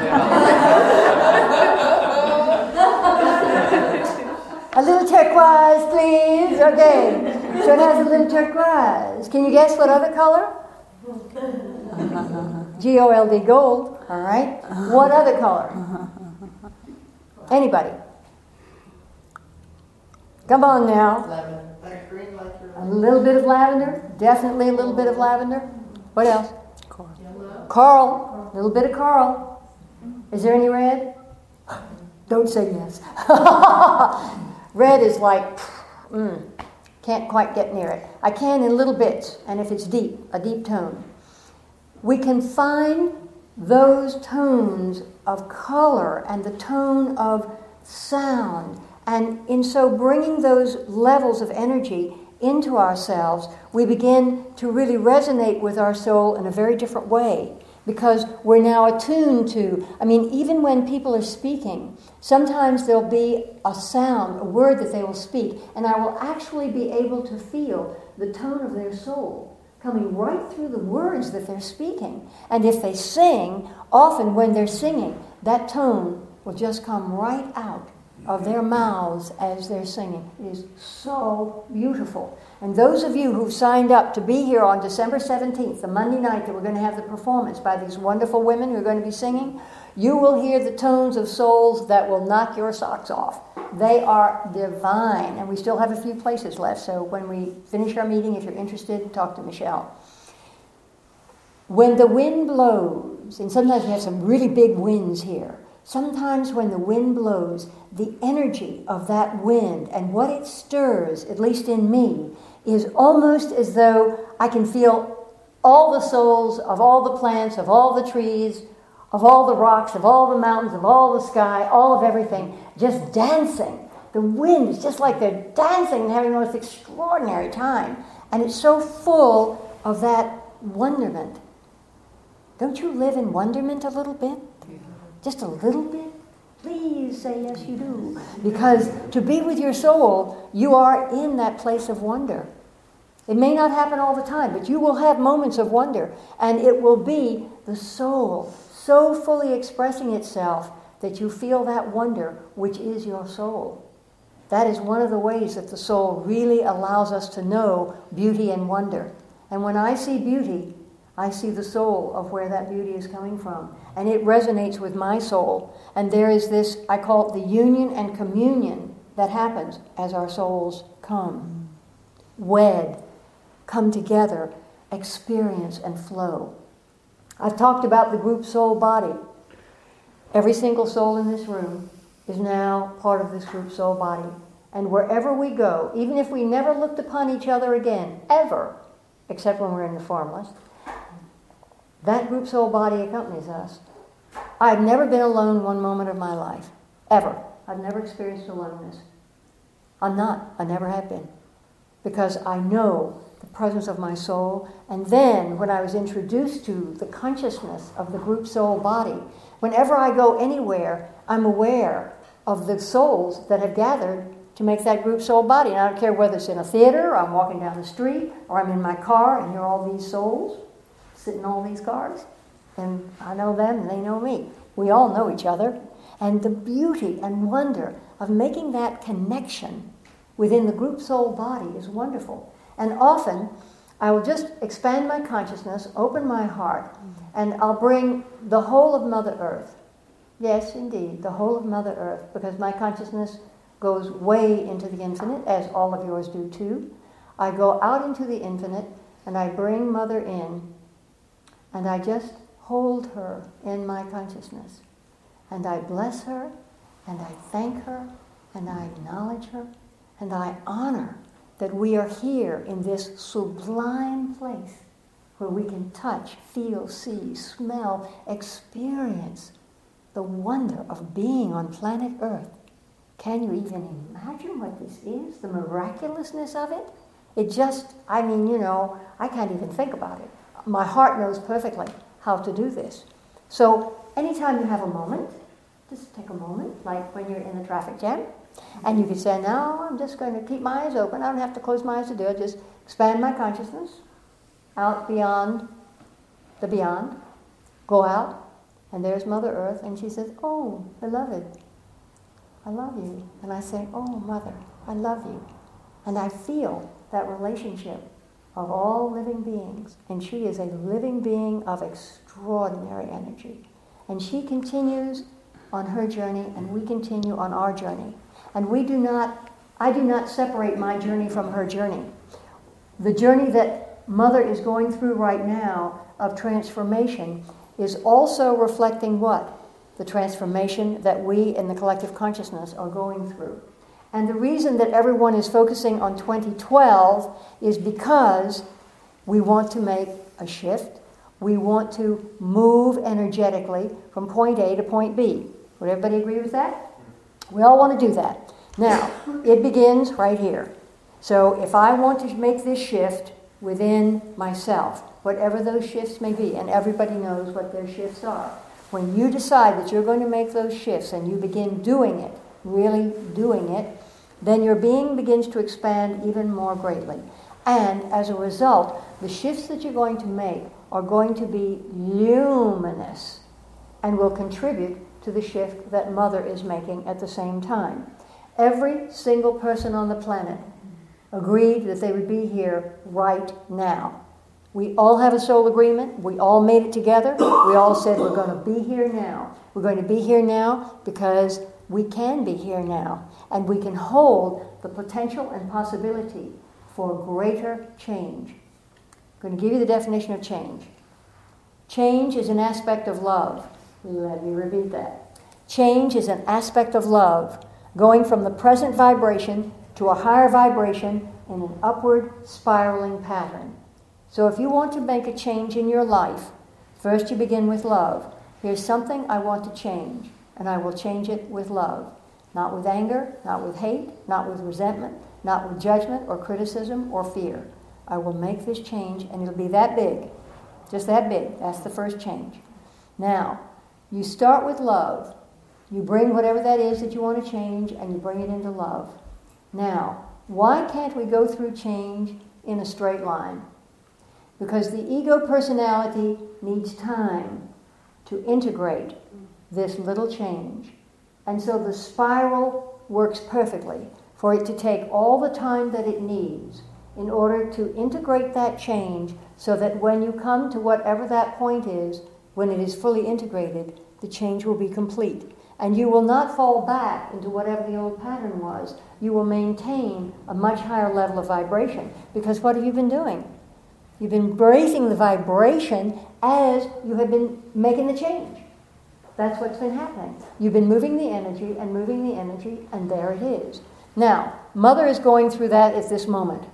Speaker 1: A little turquoise, please. Okay. So it has a little turquoise. Can you guess what other color? G O L D, gold. All right. What other color? Anybody? Come on now.
Speaker 2: Lavender. Like green, like your
Speaker 1: A little bit of lavender. Definitely a little bit of lavender. What else?
Speaker 2: yellow.
Speaker 1: Coral. A little bit of coral. Is there any red? Don't say yes. Red is like, mm, can't quite get near it. I can in little bits, and if it's deep, a deep tone. We can find those tones of color and the tone of sound, and in so bringing those levels of energy into ourselves, we begin to really resonate with our soul in a very different way, because we're now attuned to, I mean, even when people are speaking, sometimes there'll be a sound, a word that they will speak, and I will actually be able to feel the tone of their soul coming right through the words that they're speaking. And if they sing, often when they're singing, that tone will just come right out of their mouths as they're singing. It is so beautiful. And those of you who've signed up to be here on December seventeenth, the Monday night that we're going to have the performance by these wonderful women who are going to be singing, you will hear the tones of souls that will knock your socks off. They are divine. And we still have a few places left, so when we finish our meeting, if you're interested, talk to Michelle. When the wind blows, and sometimes we have some really big winds here, sometimes when the wind blows, the energy of that wind and what it stirs, at least in me, is almost as though I can feel all the souls of all the plants, of all the trees, of all the rocks, of all the mountains, of all the sky, all of everything, just dancing. The wind is just like they're dancing and having the most extraordinary time. And it's so full of that wonderment. Don't you live in wonderment a little bit? Just a little bit? Please say yes, you do. Because to be with your soul, you are in that place of wonder. It may not happen all the time, but you will have moments of wonder. And it will be the soul so fully expressing itself that you feel that wonder, which is your soul. That is one of the ways that the soul really allows us to know beauty and wonder. And when I see beauty, I see the soul of where that beauty is coming from. And it resonates with my soul. And there is this, I call it the union and communion that happens as our souls come. Wed, come together, experience and flow. I've talked about the group soul body. Every single soul in this room is now part of this group soul body. And wherever we go, even if we never looked upon each other again, ever, except when we're in the formless, that group soul body accompanies us. I've never been alone one moment of my life, ever. I've never experienced aloneness. I'm not. I never have been. Because I know the presence of my soul. And then, when I was introduced to the consciousness of the group soul body, whenever I go anywhere, I'm aware of the souls that have gathered to make that group soul body. And I don't care whether it's in a theater, or I'm walking down the street, or I'm in my car and hear all these souls sit in all these cars. And I know them and they know me. We all know each other. And the beauty and wonder of making that connection within the group soul body is wonderful. And often, I will just expand my consciousness, open my heart, and I'll bring the whole of Mother Earth. Yes, indeed, the whole of Mother Earth, because my consciousness goes way into the infinite, as all of yours do too. I go out into the infinite, and I bring Mother in, and I just hold her in my consciousness. And I bless her, and I thank her, and I acknowledge her, and I honor that we are here in this sublime place where we can touch, feel, see, smell, experience the wonder of being on planet Earth. Can you even imagine what this is? The miraculousness of it? It just, I mean, you know, I can't even think about it. My heart knows perfectly how to do this. So anytime you have a moment, just take a moment, like when you're in a traffic jam, and you can say, now I'm just going to keep my eyes open. I don't have to close my eyes to do it. Just expand my consciousness out beyond the beyond. Go out, and there's Mother Earth, and she says, oh, beloved, I love you. And I say, oh, Mother, I love you. And I feel that relationship of all living beings. And she is a living being of extraordinary energy. And she continues on her journey, and we continue on our journey. And we do not, I do not separate my journey from her journey. The journey that Mother is going through right now of transformation is also reflecting what? The transformation that we in the collective consciousness are going through. And the reason that everyone is focusing on twenty twelve is because we want to make a shift. We want to move energetically from point A to point B. Would everybody agree with that? We all want to do that. Now, it begins right here. So if I want to make this shift within myself, whatever those shifts may be, and everybody knows what their shifts are, when you decide that you're going to make those shifts and you begin doing it, really doing it, then your being begins to expand even more greatly. And as a result, the shifts that you're going to make are going to be luminous and will contribute to the shift that Mother is making at the same time. Every single person on the planet agreed that they would be here right now. We all have a soul agreement. We all made it together. We all said we're going to be here now. We're going to be here now because we can be here now. And we can hold the potential and possibility for greater change. I'm going to give you the definition of change. Change is an aspect of love. Let me repeat that. Change is an aspect of love, going from the present vibration to a higher vibration in an upward spiraling pattern. So if you want to make a change in your life, first you begin with love. Here's something I want to change, and I will change it with love. Not with anger, not with hate, not with resentment, not with judgment or criticism or fear. I will make this change, and it'll be that big, just that big. That's the first change. Now, you start with love. You bring whatever that is that you want to change, and you bring it into love. Now, why can't we go through change in a straight line? Because the ego personality needs time to integrate this little change. And so the spiral works perfectly for it to take all the time that it needs in order to integrate that change so that when you come to whatever that point is, when it is fully integrated, the change will be complete. And you will not fall back into whatever the old pattern was. You will maintain a much higher level of vibration. Because what have you been doing? You've been raising the vibration as you have been making the change. That's what's been happening. You've been moving the energy and moving the energy, and there it is. Now, Mother is going through that at this moment.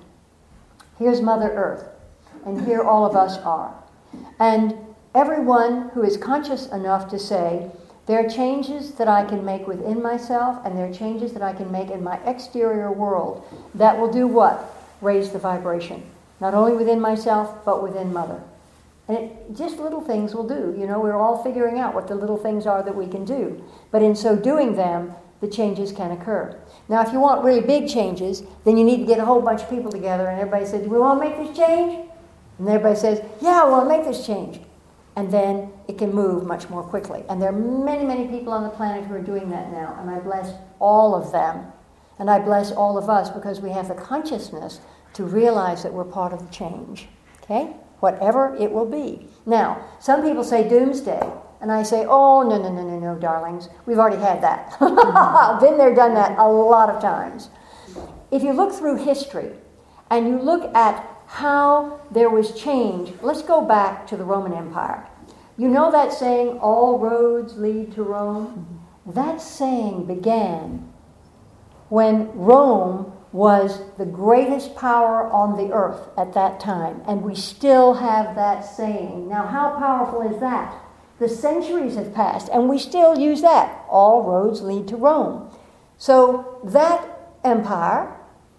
Speaker 1: Here's Mother Earth, and here all of us are. And everyone who is conscious enough to say, there are changes that I can make within myself, and there are changes that I can make in my exterior world that will do what? Raise the vibration. Not only within myself, but within Mother. And it, just little things will do. You know, we're all figuring out what the little things are that we can do. But in so doing them, the changes can occur. Now, if you want really big changes, then you need to get a whole bunch of people together, and everybody says, do we want to make this change? And everybody says, yeah, I want to make this change. And then it can move much more quickly. And there are many, many people on the planet who are doing that now, and I bless all of them. And I bless all of us because we have the consciousness to realize that we're part of the change. Okay? Whatever it will be. Now, some people say doomsday, and I say, oh, no, no, no, no, no, darlings. We've already had that. Been there, done that a lot of times. If you look through history, and you look at how there was change, let's go back to the Roman Empire. You know that saying, all roads lead to Rome? That saying began when Rome was the greatest power on the earth at that time, and we still have that saying. Now, how powerful is that? The centuries have passed, and we still use that. All roads lead to Rome. So that empire,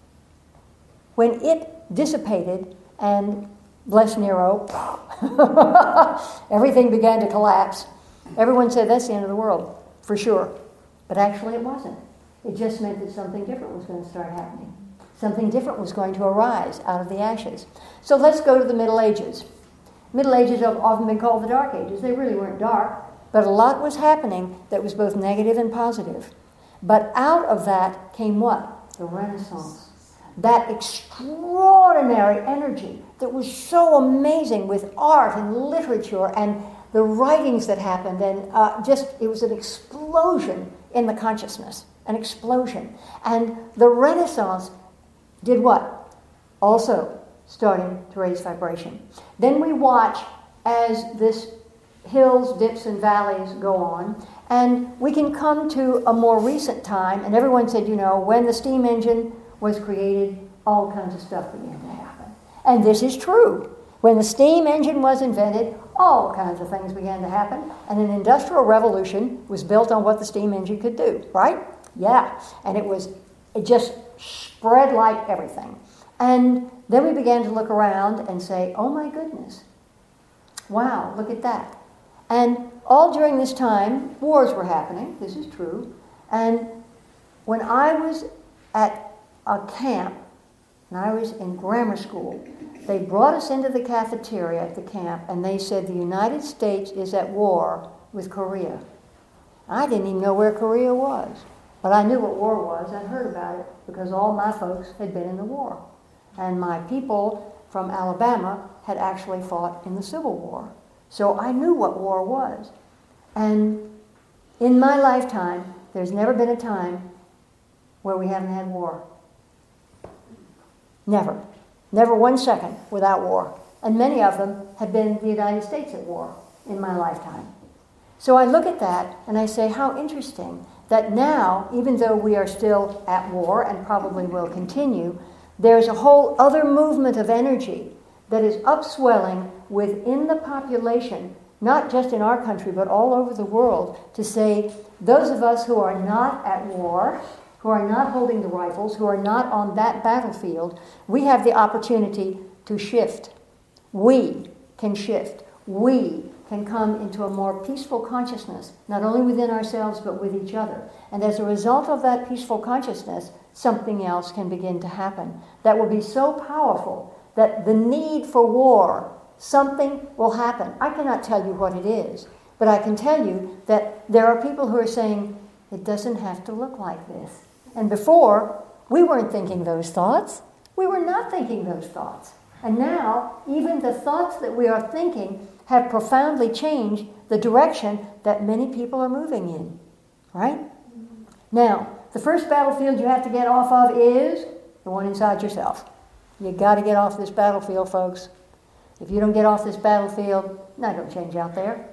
Speaker 1: when it dissipated, and bless Nero, everything began to collapse. Everyone said that's the end of the world, for sure. But actually it wasn't. It just meant that something different was going to start happening. Something different was going to arise out of the ashes. So let's go to the Middle Ages. Middle Ages have often been called the Dark Ages. They really weren't dark, but a lot was happening that was both negative and positive. But out of that came what? The Renaissance. That extraordinary energy that was so amazing with art and literature and the writings that happened, and uh, just, it was an explosion in the consciousness, an explosion. And the Renaissance did what? Also starting to raise vibration. Then we watch as this hills, dips, and valleys go on, and we can come to a more recent time, and everyone said, you know, when the steam engine was created, all kinds of stuff began to happen. And this is true. When the steam engine was invented, all kinds of things began to happen, and an industrial revolution was built on what the steam engine could do, right? Yeah. And it was, it just spread like everything. And then we began to look around and say, oh my goodness, wow, look at that. And all during this time, wars were happening, this is true. And when I was at a camp, and I was in grammar school, they brought us into the cafeteria at the camp, and they said the United States is at war with Korea. I didn't even know where Korea was, but I knew what war was. I'd heard about it because all my folks had been in the war. And my people from Alabama had actually fought in the Civil War. So I knew what war was. And in my lifetime, there's never been a time where we haven't had war. Never. Never one second without war. And many of them have been the United States at war in my lifetime. So I look at that and I say, how interesting that now, even though we are still at war and probably will continue, there's a whole other movement of energy that is upswelling within the population, not just in our country, but all over the world, to say, those of us who are not at war, who are not holding the rifles, who are not on that battlefield, we have the opportunity to shift. We can shift. We can come into a more peaceful consciousness, not only within ourselves, but with each other. And as a result of that peaceful consciousness, something else can begin to happen that will be so powerful that the need for war, something will happen. I cannot tell you what it is, but I can tell you that there are people who are saying, it doesn't have to look like this. And before, we weren't thinking those thoughts. We were not thinking those thoughts. And now, even the thoughts that we are thinking have profoundly changed the direction that many people are moving in. Right? Now, the first battlefield you have to get off of is the one inside yourself. You've got to get off this battlefield, folks. If you don't get off this battlefield, not going to change out there.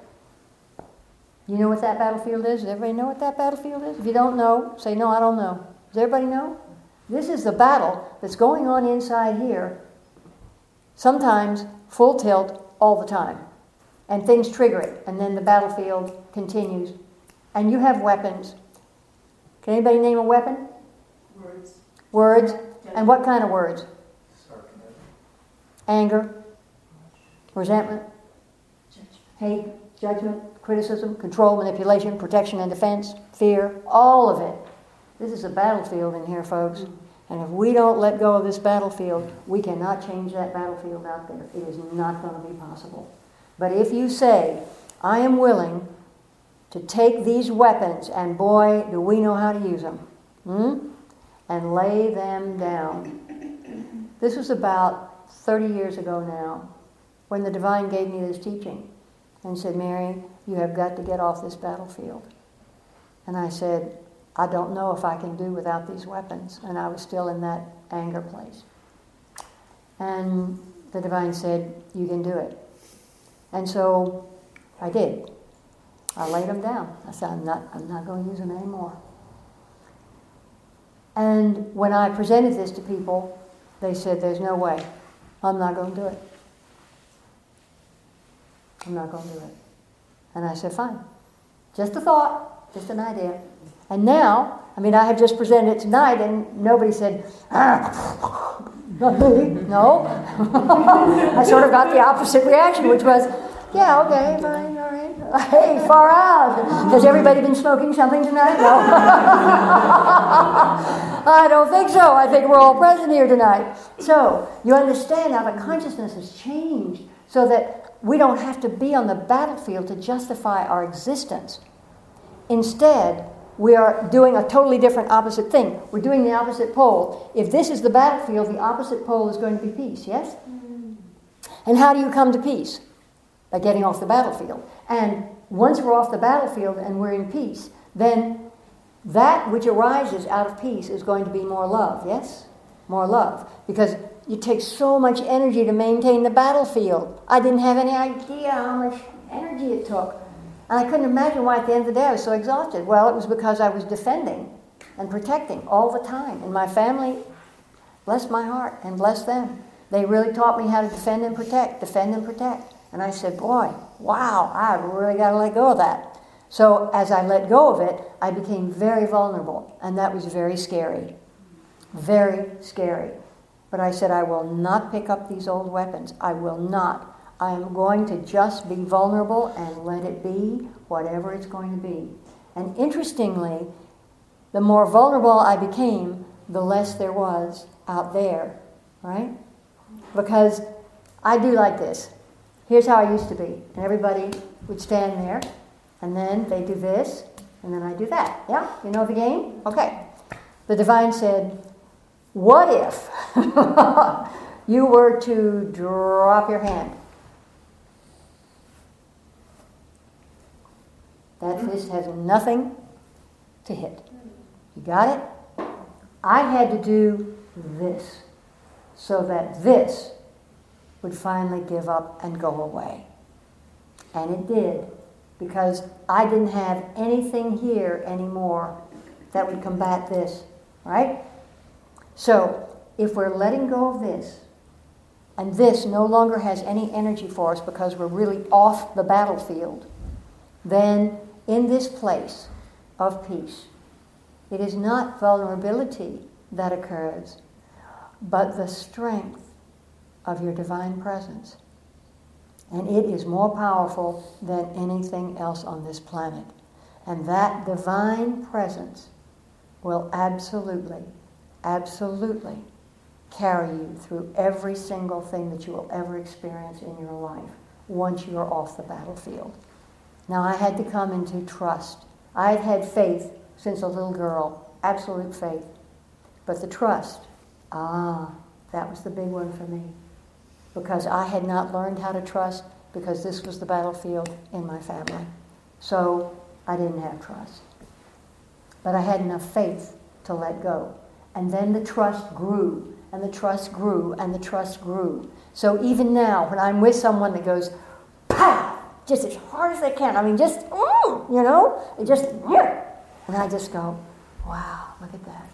Speaker 1: You know what that battlefield is? Does everybody know what that battlefield is? If you don't know, say, no, I don't know. Does everybody know? This is the battle that's going on inside here, sometimes full tilt all the time. And things trigger it, and then the battlefield continues. And you have weapons. Can anybody name a weapon?
Speaker 2: Words.
Speaker 1: Words. And what kind of words?
Speaker 2: Sarcasm.
Speaker 1: Anger, resentment, hate, judgment, criticism, control, manipulation, protection and defense, fear, all of it. This is a battlefield in here, folks. And if we don't let go of this battlefield, we cannot change that battlefield out there. It is not going to be possible. But if you say, I am willing to take these weapons, and boy, do we know how to use them, hmm? and lay them down. This was about thirty years ago now, when the Divine gave me this teaching and said, Mary, you have got to get off this battlefield. And I said, I don't know if I can do without these weapons. And I was still in that anger place. And the Divine said, you can do it. And so I did. I laid them down. I said, I'm not, I'm not going to use them anymore. And when I presented this to people, they said, there's no way. I'm not going to do it. I'm not going to do it. And I said, fine. Just a thought, just an idea. And now, I mean, I have just presented it tonight, and nobody said, ah, not me. No. I sort of got the opposite reaction, which was, yeah, okay, fine, all right. Hey, far out. Has everybody been smoking something tonight? No. I don't think so. I think we're all present here tonight. So, you understand how the consciousness has changed so that we don't have to be on the battlefield to justify our existence. Instead, we are doing a totally different opposite thing. We're doing the opposite pole. If this is the battlefield, the opposite pole is going to be peace, yes? Mm. And how do you come to peace? By getting off the battlefield. And once we're off the battlefield and we're in peace, then that which arises out of peace is going to be more love, yes? More love. Because it takes so much energy to maintain the battlefield. I didn't have any idea how much energy it took. And I couldn't imagine why at the end of the day I was so exhausted. Well, it was because I was defending and protecting all the time. And my family, bless my heart and bless them, they really taught me how to defend and protect, defend and protect. And I said, boy, wow, I really got to let go of that. So as I let go of it, I became very vulnerable. And that was very scary. Very scary. But I said, I will not pick up these old weapons. I will not. I am going to just be vulnerable and let it be whatever it's going to be. And interestingly, the more vulnerable I became, the less there was out there, right? Because I do like this. Here's how I used to be. And everybody would stand there, and then they do this, and then I do that. Yeah? You know the game? Okay. The divine said, what if you were to drop your hand? That fist has nothing to hit. You got it? I had to do this so that this would finally give up and go away. And it did, because I didn't have anything here anymore that would combat this, right? So, if we're letting go of this, and this no longer has any energy for us because we're really off the battlefield, then in this place of peace, it is not vulnerability that occurs, but the strength of your divine presence. And it is more powerful than anything else on this planet. And that divine presence will absolutely, absolutely carry you through every single thing that you will ever experience in your life once you're off the battlefield. Now, I had to come into trust. I had had faith since a little girl, absolute faith. But the trust, ah, that was the big one for me. Because I had not learned how to trust, because this was the battlefield in my family. So I didn't have trust. But I had enough faith to let go. And then the trust grew, and the trust grew, and the trust grew. So even now, when I'm with someone that goes, pow, just as hard as they can, I mean, just, mm, you know, it just, yeah. And I just go, wow, look at that.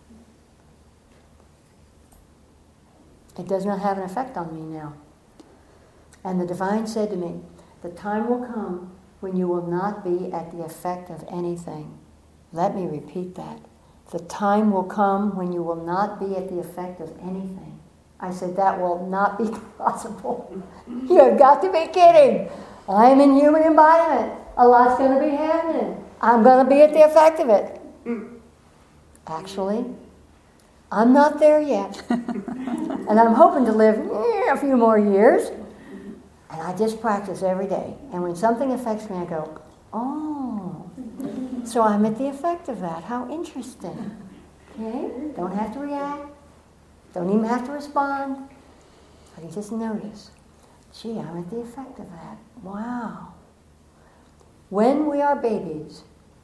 Speaker 1: It does not have an effect on me now. And the divine said to me, the time will come when you will not be at the effect of anything. Let me repeat that. The time will come when you will not be at the effect of anything. I said, that will not be possible. You have got to be kidding. I am in human embodiment. A lot's going to be happening. I'm going to be at the effect of it. Actually, I'm not there yet. And I'm hoping to live eh, a few more years. And I just practice every day. And when something affects me, I go, oh, so I'm at the effect of that. How interesting. Okay? Don't have to react. Don't even have to respond. I can just notice. Gee, I'm at the effect of that. Wow. When we are babies,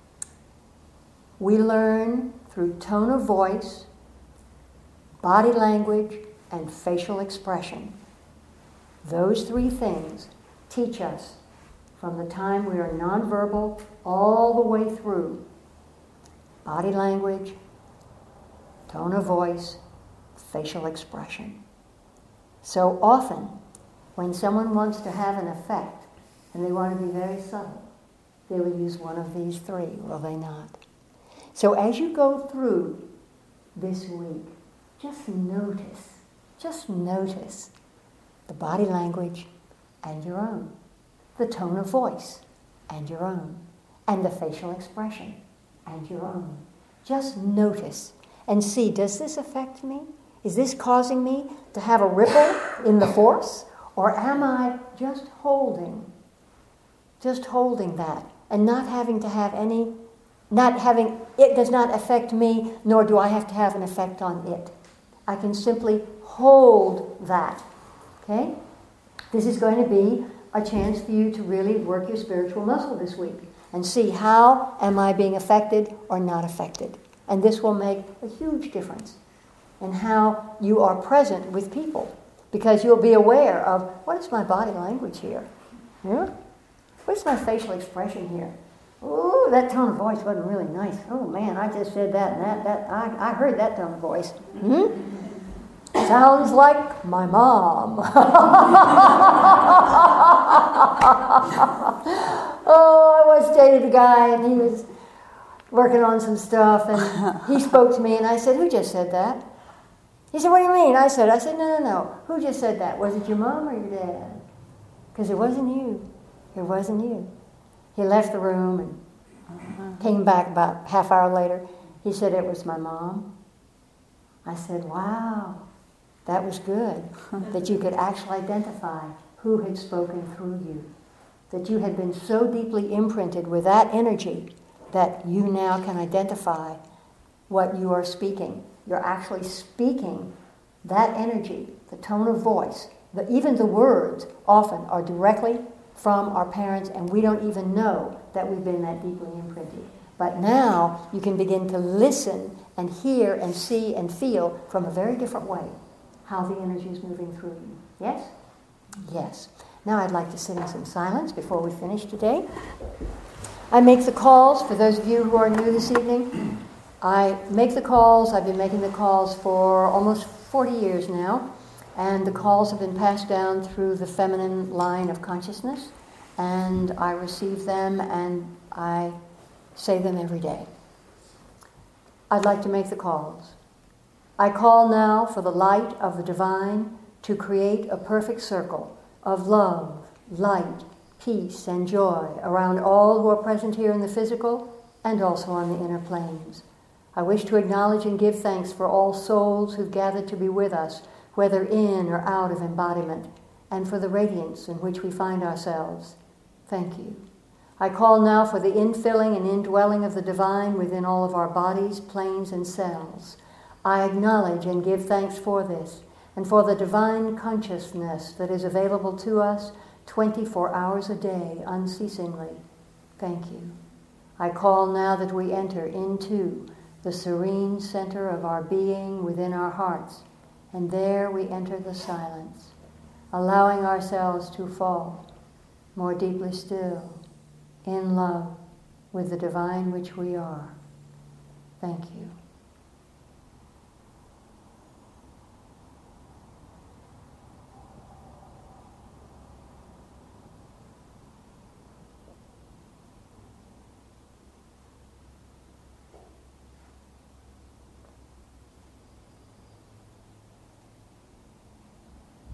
Speaker 1: we learn through tone of voice, body language, and facial expression. Those three things teach us from the time we are nonverbal all the way through body language, tone of voice, facial expression. So often, when someone wants to have an effect and they want to be very subtle, they will use one of these three, will they not? So as you go through this week, just notice, just notice the body language and your own, the tone of voice and your own, and the facial expression and your own. Just notice and see, does this affect me? Is this causing me to have a ripple in the force? Or am I just holding, just holding that and not having to have any, not having, it does not affect me, nor do I have to have an effect on it. I can simply hold that, okay? This is going to be a chance for you to really work your spiritual muscle this week and see how am I being affected or not affected. And this will make a huge difference in how you are present with people, because you'll be aware of, what is my body language here? Yeah? What's my facial expression here? Oh, that tone of voice wasn't really nice. Oh man, I just said that and that. That I, I heard that tone of voice. Hmm? Sounds like my mom. Oh, I once dated a guy and he was working on some stuff and he spoke to me and I said, who just said that? He said, what do you mean? I said, I said, no, no, no. Who just said that? Was it your mom or your dad? Because it wasn't you. It wasn't you. He left the room and came back about a half hour later. He said, it was my mom. I said, wow, that was good, that you could actually identify who had spoken through you, that you had been so deeply imprinted with that energy that you now can identify what you are speaking. You're actually speaking that energy, the tone of voice, the, even the words often are directly from our parents, and we don't even know that we've been that deeply imprinted. But now you can begin to listen and hear and see and feel from a very different way how the energy is moving through you. Yes? Yes. Now I'd like to sit in some silence before we finish today. I make the calls, for those of you who are new this evening. I make the calls, I've been making the calls for almost forty years now, and the calls have been passed down through the feminine line of consciousness, and I receive them and I say them every day. I'd like to make the calls. I call now for the light of the divine to create a perfect circle of love, light, peace, and joy around all who are present here in the physical and also on the inner planes. I wish to acknowledge and give thanks for all souls who've gathered to be with us, whether in or out of embodiment, and for the radiance in which we find ourselves. Thank you. I call now for the infilling and indwelling of the divine within all of our bodies, planes, and cells. I acknowledge and give thanks for this, and for the divine consciousness that is available to us twenty-four hours a day, unceasingly. Thank you. I call now that we enter into the serene center of our being within our hearts, and there we enter the silence, allowing ourselves to fall more deeply still, in love with the divine which we are. Thank you.